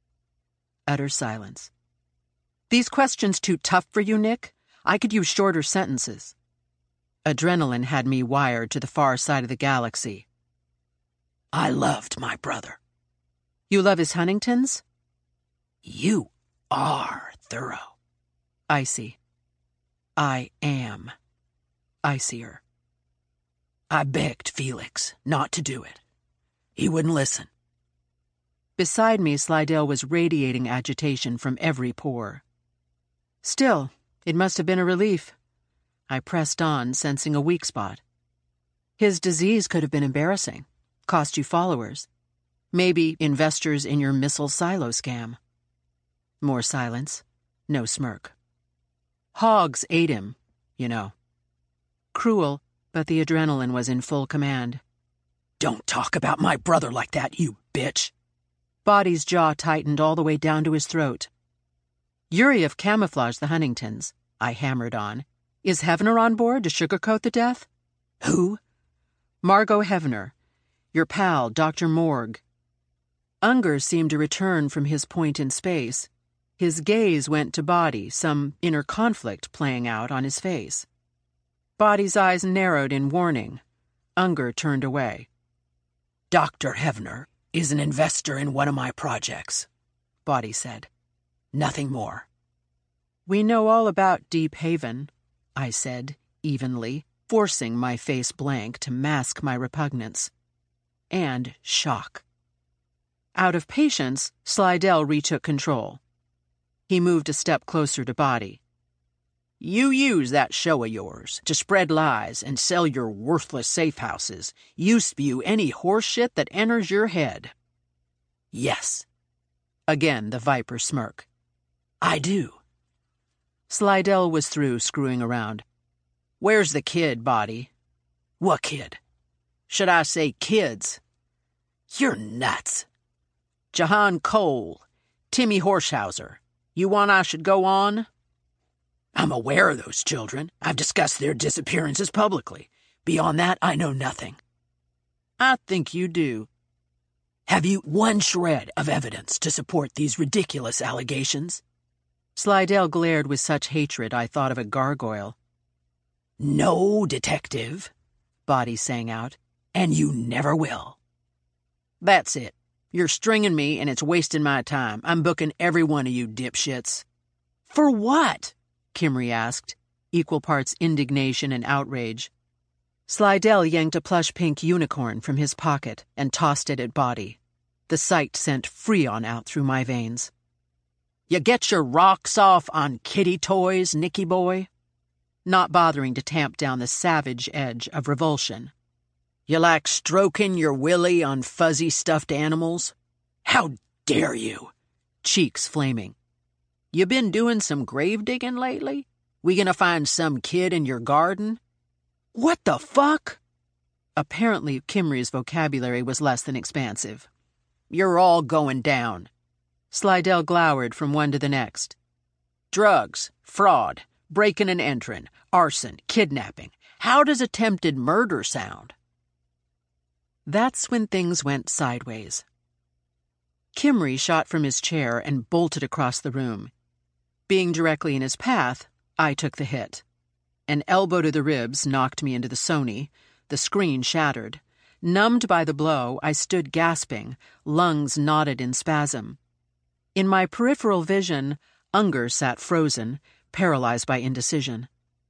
Utter silence. "These questions too tough for you, Nick? I could use shorter sentences." Adrenaline had me wired to the far side of the galaxy. "I loved my brother." "You love his Huntingtons?" "You are thorough." Icy. I am icier. "I begged Felix not to do it. He wouldn't listen." Beside me, Slidell was radiating agitation from every pore. Still, it must have been a relief. I pressed on, sensing a weak spot. His disease could have been embarrassing, cost you followers. Maybe investors in your missile silo scam. More silence, no smirk. Hogs ate him, you know. Cruel, but the adrenaline was in full command. "Don't talk about my brother like that, you bitch." Body's jaw tightened all the way down to his throat. "Yuriev camouflaged the Huntingtons," I hammered on. "Is Heavener on board to sugarcoat the death?" "Who?" "Margot Heavener. Your pal, Dr. Morg." Unger seemed to return from his point in space. His gaze went to Body, some inner conflict playing out on his face. Body's eyes narrowed in warning. Unger turned away. "Dr. Heavener is an investor in one of my projects," Body said. "Nothing more." "We know all about Deep Haven," I said, evenly, forcing my face blank to mask my repugnance. And shock. Out of patience, Slidell retook control. He moved a step closer to Body. "You use that show of yours to spread lies and sell your worthless safe houses. You spew any horse shit that enters your head." "Yes." Again the viper smirk. "I do." Slidell was through screwing around. "Where's the kid, Body?" "What kid?" "Should I say kids?" "You're nuts." "Jahan Cole, Timmy Horshauser. You want I should go on?" "I'm aware of those children. I've discussed their disappearances publicly. Beyond that, I know nothing." "I think you do." "Have you one shred of evidence to support these ridiculous allegations?" Slidell glared with such hatred I thought of a gargoyle. "No, detective," Body sang out, "and you never will." "That's it. You're stringing me, and it's wasting my time. I'm booking every one of you dipshits." "For what?" Kimry asked, equal parts indignation and outrage. Slidell yanked a plush pink unicorn from his pocket and tossed it at Body. The sight sent Freon out through my veins. "You get your rocks off on kitty toys, Nicky boy?" Not bothering to tamp down the savage edge of revulsion. "You like stroking your willy on fuzzy stuffed animals?" "How dare you?" Cheeks flaming. "You been doing some grave digging lately? We gonna find some kid in your garden?" "What the fuck?" Apparently, Kimry's vocabulary was less than expansive. "You're all going down." Slidell glowered from one to the next. "Drugs, fraud, breaking and entering, arson, kidnapping. How does attempted murder sound?" That's when things went sideways. Kimry shot from his chair and bolted across the room. Being directly in his path, I took the hit. An elbow to the ribs knocked me into the Sony. The screen shattered. Numbed by the blow, I stood gasping, lungs knotted in spasm. In my peripheral vision, Unger sat frozen, paralyzed by indecision.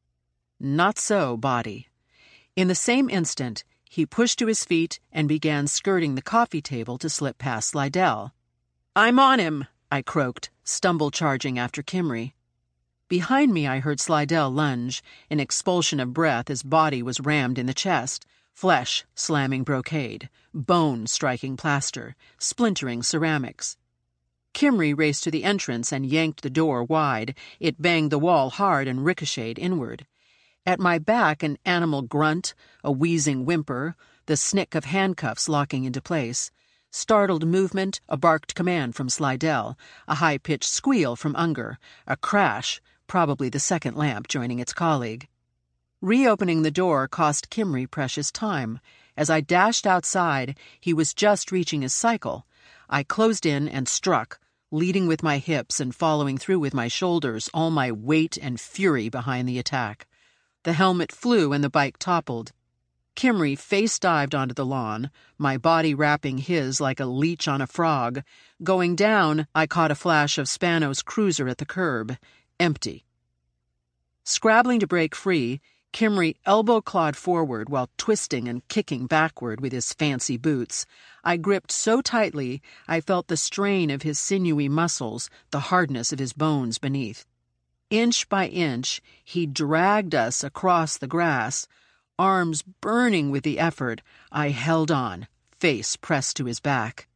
Not so Body. In the same instant, he pushed to his feet and began skirting the coffee table to slip past Slidell. "I'm on him," I croaked, stumble charging after Kimry. Behind me I heard Slidell lunge, an expulsion of breath as Body was rammed in the chest, flesh slamming brocade, bone striking plaster, splintering ceramics. Kimry raced to the entrance and yanked the door wide. It banged the wall hard and ricocheted inward. At my back, an animal grunt, a wheezing whimper, the snick of handcuffs locking into place. Startled movement, a barked command from Slidell, a high-pitched squeal from Unger, a crash, probably the second lamp joining its colleague. Reopening the door cost Kimry precious time. As I dashed outside, he was just reaching his cycle. I closed in and struck, leading with my hips and following through with my shoulders, all my weight and fury behind the attack. The helmet flew and the bike toppled. Kimry face-dived onto the lawn, my body wrapping his like a leech on a frog. Going down, I caught a flash of Spano's cruiser at the curb. Empty. Scrabbling to break free, Kimry elbow-clawed forward while twisting and kicking backward with his fancy boots. I gripped so tightly I felt the strain of his sinewy muscles, the hardness of his bones beneath. Inch by inch, he dragged us across the grass. Arms burning with the effort, I held on, face pressed to his back.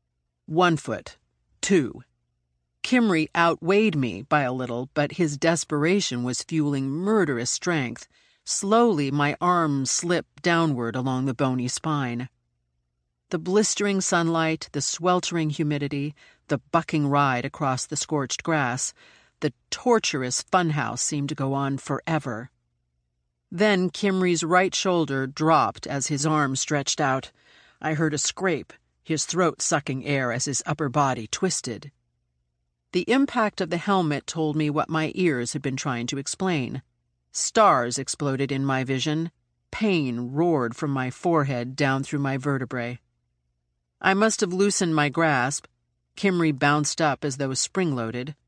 1 foot. 2. Kimry outweighed me by a little, but his desperation was fueling murderous strength. Slowly, my arms slipped downward along the bony spine. The blistering sunlight, the sweltering humidity, the bucking ride across the scorched grass, the torturous funhouse seemed to go on forever. Then Kimry's right shoulder dropped as his arm stretched out. I heard a scrape, his throat sucking air as his upper body twisted. The impact of the helmet told me what my ears had been trying to explain. Stars exploded in my vision. Pain roared from my forehead down through my vertebrae. I must have loosened my grasp. Kimry bounced up as though spring-loaded,